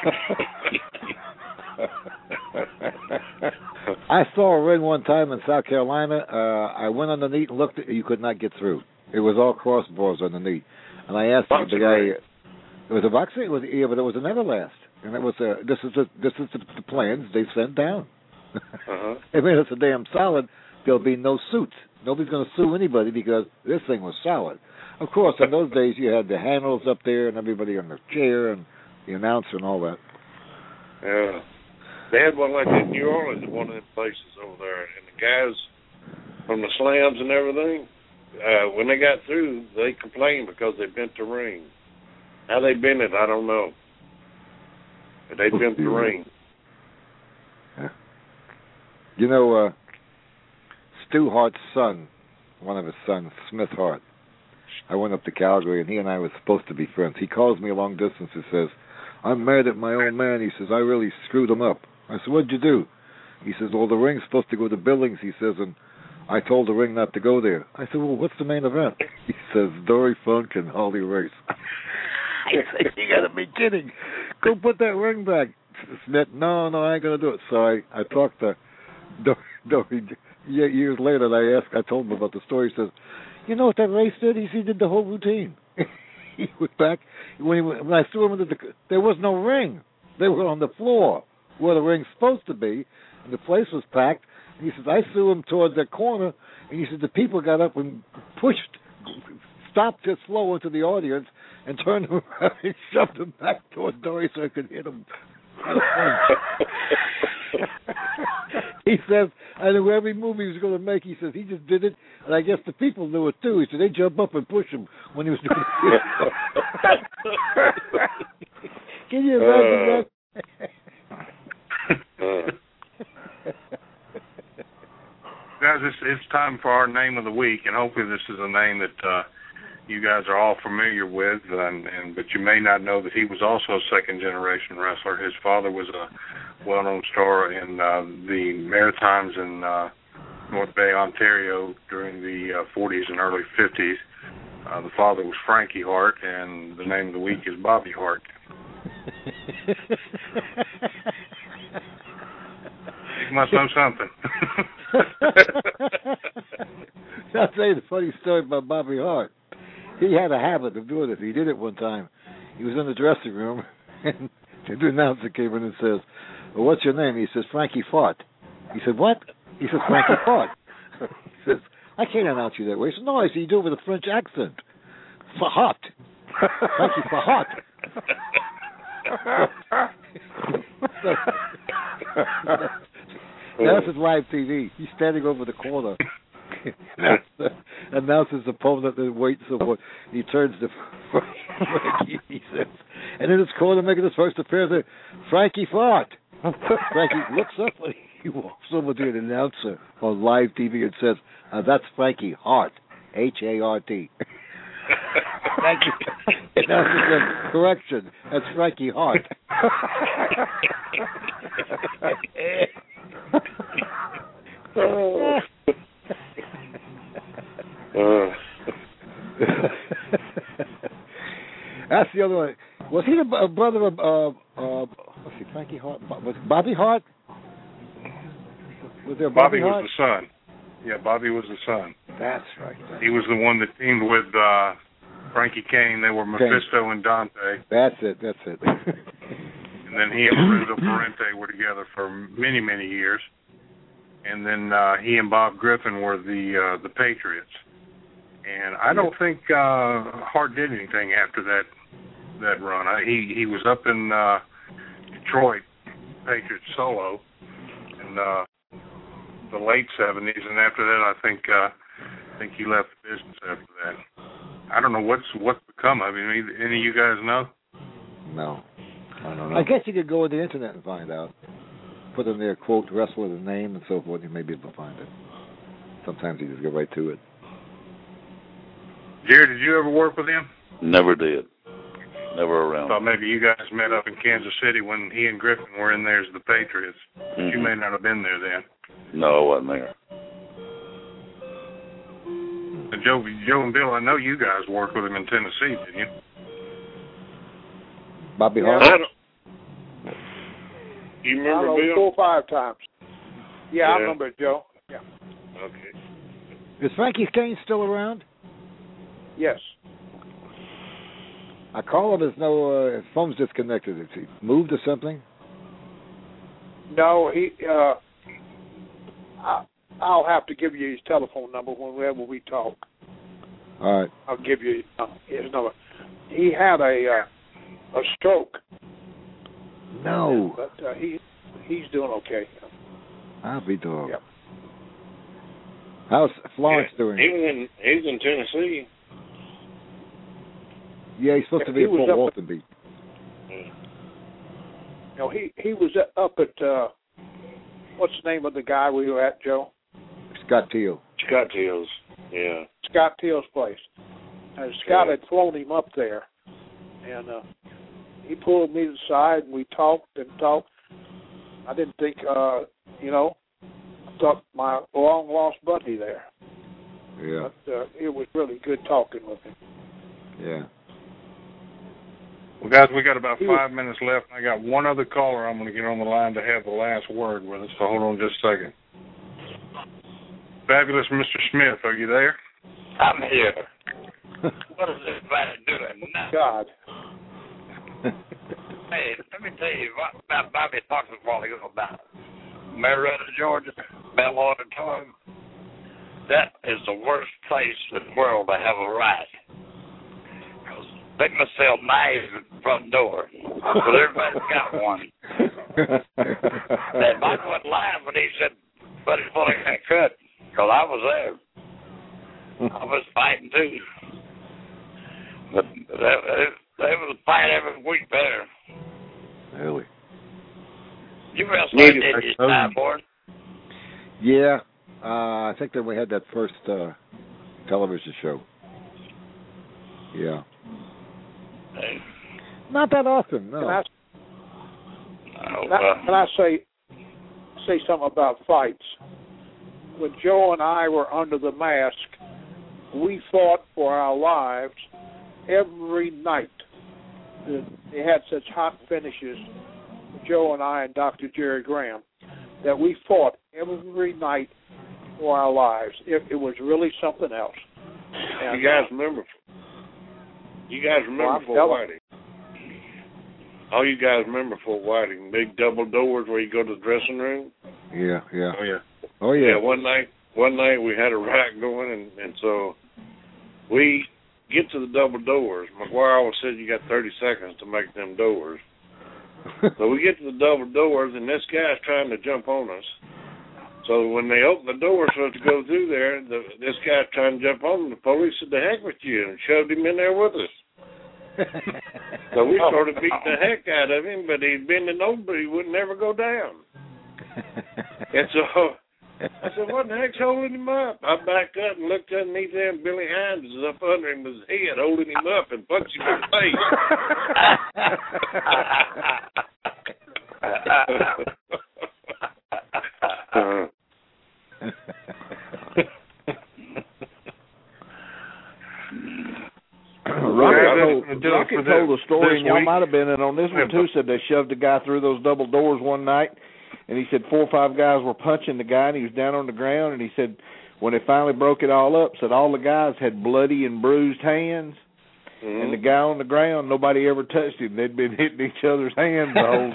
I saw a ring one time in South Carolina. Uh, I went underneath and looked at it. You could not get through. It was all crossbars underneath. And I asked Boxing the guy, ring. it was a boxing, it was, yeah, but it was an Everlast. And it was a, this is a, this is the, the plans they sent down. Uh-huh. I mean, it's a damn solid. There'll be no suits. Nobody's going to sue anybody because this thing was solid. Of course, in those days, you had the handles up there and everybody on the chair and the announcer and all that. Yeah. They had one like that in New Orleans at one of them places over there. And the guys from the slams and everything, uh, when they got through, they complained because they bent the ring. How they bent it, I don't know. But they bent the ring. Yeah. You know, uh, Stu Hart's son, one of his sons, Smith Hart, I went up to Calgary, and he and I were supposed to be friends. He calls me a long distance and says, "I'm mad at my old man." He says, "I really screwed him up." I said, "What'd you do?" He says, "Well, the ring's supposed to go to Billings," he says, "and I told the ring not to go there." I said, "Well, what's the main event?" He says, "Dory Funk and Harley Race." I said, "You got to be kidding. Go put that ring back." Smith, no, no, I ain't gonna do it. So I, I talked to Dory years later, and I asked, I told him about the story. He says, you know what that race did? He said he did the whole routine. He went back when, he, when I threw him into the. There was no ring. They were on the floor where the ring's supposed to be, and the place was packed. And he says I threw him towards that corner, and he said the people got up and pushed, stopped his flow into the audience, and turned him around and shoved him back towards Dory so I could hit him. He says, I knew every move he was going to make. He says he just did it, and I guess the people knew it too. He said they jump up and push him when he was doing it. Can you imagine uh, that? Guys, it's, it's time for our name of the week, and hopefully this is a name that uh, you guys are all familiar with, and, and but you may not know that he was also a second-generation wrestler. His father was a well-known star in uh, the Maritimes in uh, North Bay, Ontario during the uh, forties and early fifties. Uh, the father was Frankie Hart, and the name of the week is Bobby Hart. You must know something. I'll tell you the funny story about Bobby Hart. He had a habit of doing this. He did it one time. He was in the dressing room, and the announcer came in and says, well, what's your name? He says, Frankie Fart. He said, what? He says, Frankie Fart. He says, I can't announce you that way. He said, no, I said, you do it with a French accent. Fart. Frankie Fart. That's his live T V. He's standing over the corner. Announces his opponent and waits and what. He turns to Frankie. He says, and in his corner making his first appearance, Frankie Fart. Frankie looks up and he walks over to an announcer on live T V and says, uh, that's Frankie Hart. H A R T. Thank you. Announcer said, correction, that's Frankie Hart. uh. Uh. That's the other one. Was he the brother of, uh, uh, let's see, Frankie Hart? Was Bobby Hart? Was there Bobby, Bobby Hart? was the son. Yeah, Bobby was the son. That's right. That's he was the one that teamed with uh, Frankie Kane. They were Mephisto and Dante. That's it. That's it. And then he and Bruno Parente were together for many, many years. And then uh, he and Bob Griffin were the uh, the Patriots. And I don't think uh, Hart did anything after that that run. I, he he was up in uh, Detroit, Patriots solo, in uh, the late seventies, and after that, I think uh, I think he left the business after that. I don't know what's what's become of him. Any, any of you guys know? No, I don't know. I guess you could go on the internet and find out. Put in there, quote, wrestler, the name, and so forth, you may be able to find it. Sometimes you just go right to it. Jerry, did you ever work with him? Never did. Never around. I thought maybe you guys met up in Kansas City when he and Griffin were in there as the Patriots. Mm-hmm. You may not have been there then. No, I wasn't there. And Joe, Joe and Bill, I know you guys worked with him in Tennessee, didn't you? Bobby yeah, Hart? You remember I Bill? Four or five times. Yeah, yeah, I remember it, Joe. Yeah. Okay. Is Frankie Kane still around? Yes. I call him. There's no. Uh, his phone's disconnected. Is he moved or something? No, he. Uh, I, I'll have to give you his telephone number whenever we talk. All right. I'll give you uh, his number. He had a uh, a stroke. No. But uh, he he's doing okay. I'll be doing. Yep. How's Florence yeah, doing? He's in he's in Tennessee. Yeah, he's supposed to be he at Fort Walton Beach. You know, he he was up at uh, what's the name of the guy we were at, Joe? Scott Teal. Scott Teal's, yeah. Scott Teal's place. And Scott yeah. had flown him up there, and uh, he pulled me to the side, and we talked and talked. I didn't think, uh, you know, I thought my long lost buddy there. Yeah. But uh, it was really good talking with him. Yeah. Well, guys, we got about five minutes left. I got one other caller I'm going to get on the line to have the last word with us, so hold on just a second. Fabulous Mister Smith, are you there? I'm here. What is everybody doing now? God. Hey, let me tell you what about Bobby talked a while ago about Marietta, Georgia, Bell Auditorium. That is the worst place in the world to have a riot. Because they must sell knives at the front door. But everybody's got one. That Mike wasn't lying when he said, but it's fully got cut. Because I was there. I was fighting too. But they, they, they was fighting every week there. Really? You wrestled, did you, Cyborg? Yeah. Uh, I think that we had that first uh, television show. Yeah. Hey. Not that often, no. Can I, Oh, can I, can I say say something about fights? When Joe and I were under the mask, we fought for our lives every night. They had such hot finishes, Joe and I and Doctor Jerry Graham, that we fought every night for our lives. It, it was really something else. And, you guys remember? You guys remember well, Fort Whiting? All you guys remember Fort Whiting? Big double doors where you go to the dressing room. Yeah, yeah. Oh yeah. Oh yeah. Yeah. One night, one night we had a rack going, and, and so we get to the double doors. McGuire always said you got thirty seconds to make them doors. So we get to the double doors, and this guy's trying to jump on us. So when they opened the door for us to go through there, the, this guy's trying to jump on him. The police said, "The heck with you," and shoved him in there with us. So we started beating the heck out of him, but he'd bending over, he would never go down. And so I said, "What the heck's holding him up?" I backed up and looked underneath there, and Billy Hines was up under him with his head, holding him up and punched him in the face. uh, Rocky told, Rocky told the story, and y'all week. might have been in on this one too. Said they shoved a guy through those double doors one night, and he said four or five guys were punching the guy, and he was down on the ground. And he said when they finally broke it all up, said all the guys had bloody and bruised hands, mm-hmm. and the guy on the ground, nobody ever touched him. They'd been hitting each other's hands the whole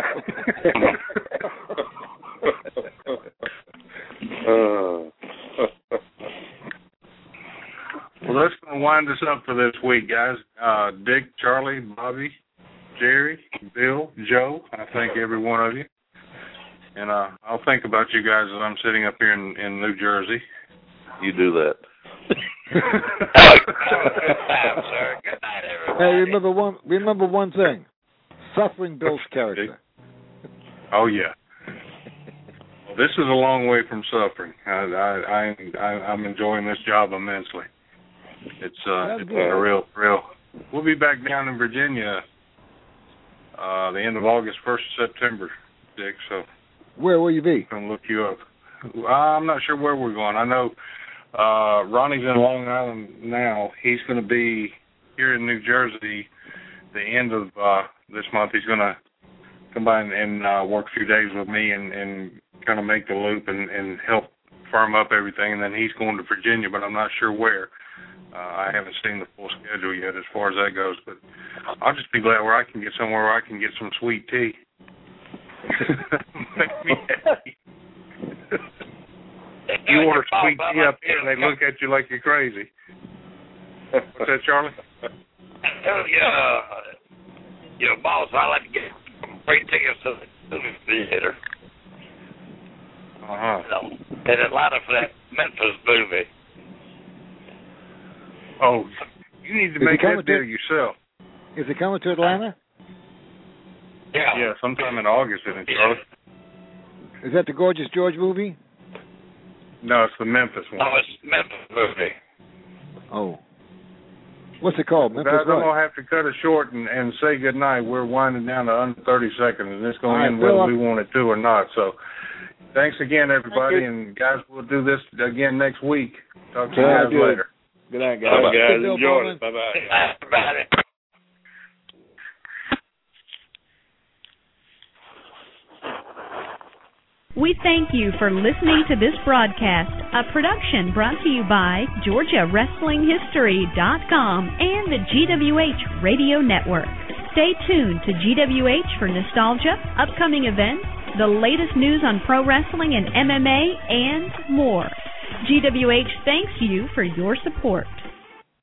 time. uh. Well, that's going to wind us up for this week, guys. Uh, Dick, Charlie, Bobby, Jerry, Bill, Joe, I thank every one of you. And uh, I'll think about you guys as I'm sitting up here in, in New Jersey. You do that. Good time, sir. Good night, everybody. Hey, remember one. Remember one thing: suffering builds character. Oh yeah. Well, this is a long way from suffering. I, I, I, I'm enjoying this job immensely. It's uh, it's a real, real. We'll be back down in Virginia uh, the end of August, first of September, Dick. So where will you be? I'm gonna look you up. I'm not sure where we're going. I know uh, Ronnie's in Long Island now. He's going to be here in New Jersey the end of uh, this month. He's going to come by and, and uh, work a few days with me and, and kind of make the loop and, and help firm up everything. And then he's going to Virginia, but I'm not sure where. Uh, I haven't seen the full schedule yet as far as that goes, but I'll just be glad where I can get somewhere where I can get some sweet tea. Make me happy. You order sweet tea up here, and they look at you like you're crazy. What's that, Charlie? Tell you, uh, your boss, I like to get some free tickets to the movie theater. Uh-huh. So, in Atlanta for that Memphis movie. Oh, you need to Is make that deal to, yourself. Is it coming to Atlanta? Yeah. Yeah, sometime in August, isn't it, Charlie? Is that the Gorgeous George movie? No, it's the Memphis one. No, it's Memphis movie. Oh. What's it called? Memphis Guys, what? I'm going to have to cut it short and, and say goodnight. We're winding down to under thirty seconds, and it's going All to right, end whether Bill, we want it to or not. So thanks again, everybody. Thank and, guys, we'll do this again next week. Talk to you Yeah, guys good. later. Good night, guys. Bye, guys. Bill Enjoy Bowman. it. Bye-bye. Everybody. We thank you for listening to this broadcast, a production brought to you by Georgia Wrestling History dot com and the G W H Radio Network. Stay tuned to G W H for nostalgia, upcoming events, the latest news on pro wrestling and M M A, and more. G W H thanks you for your support.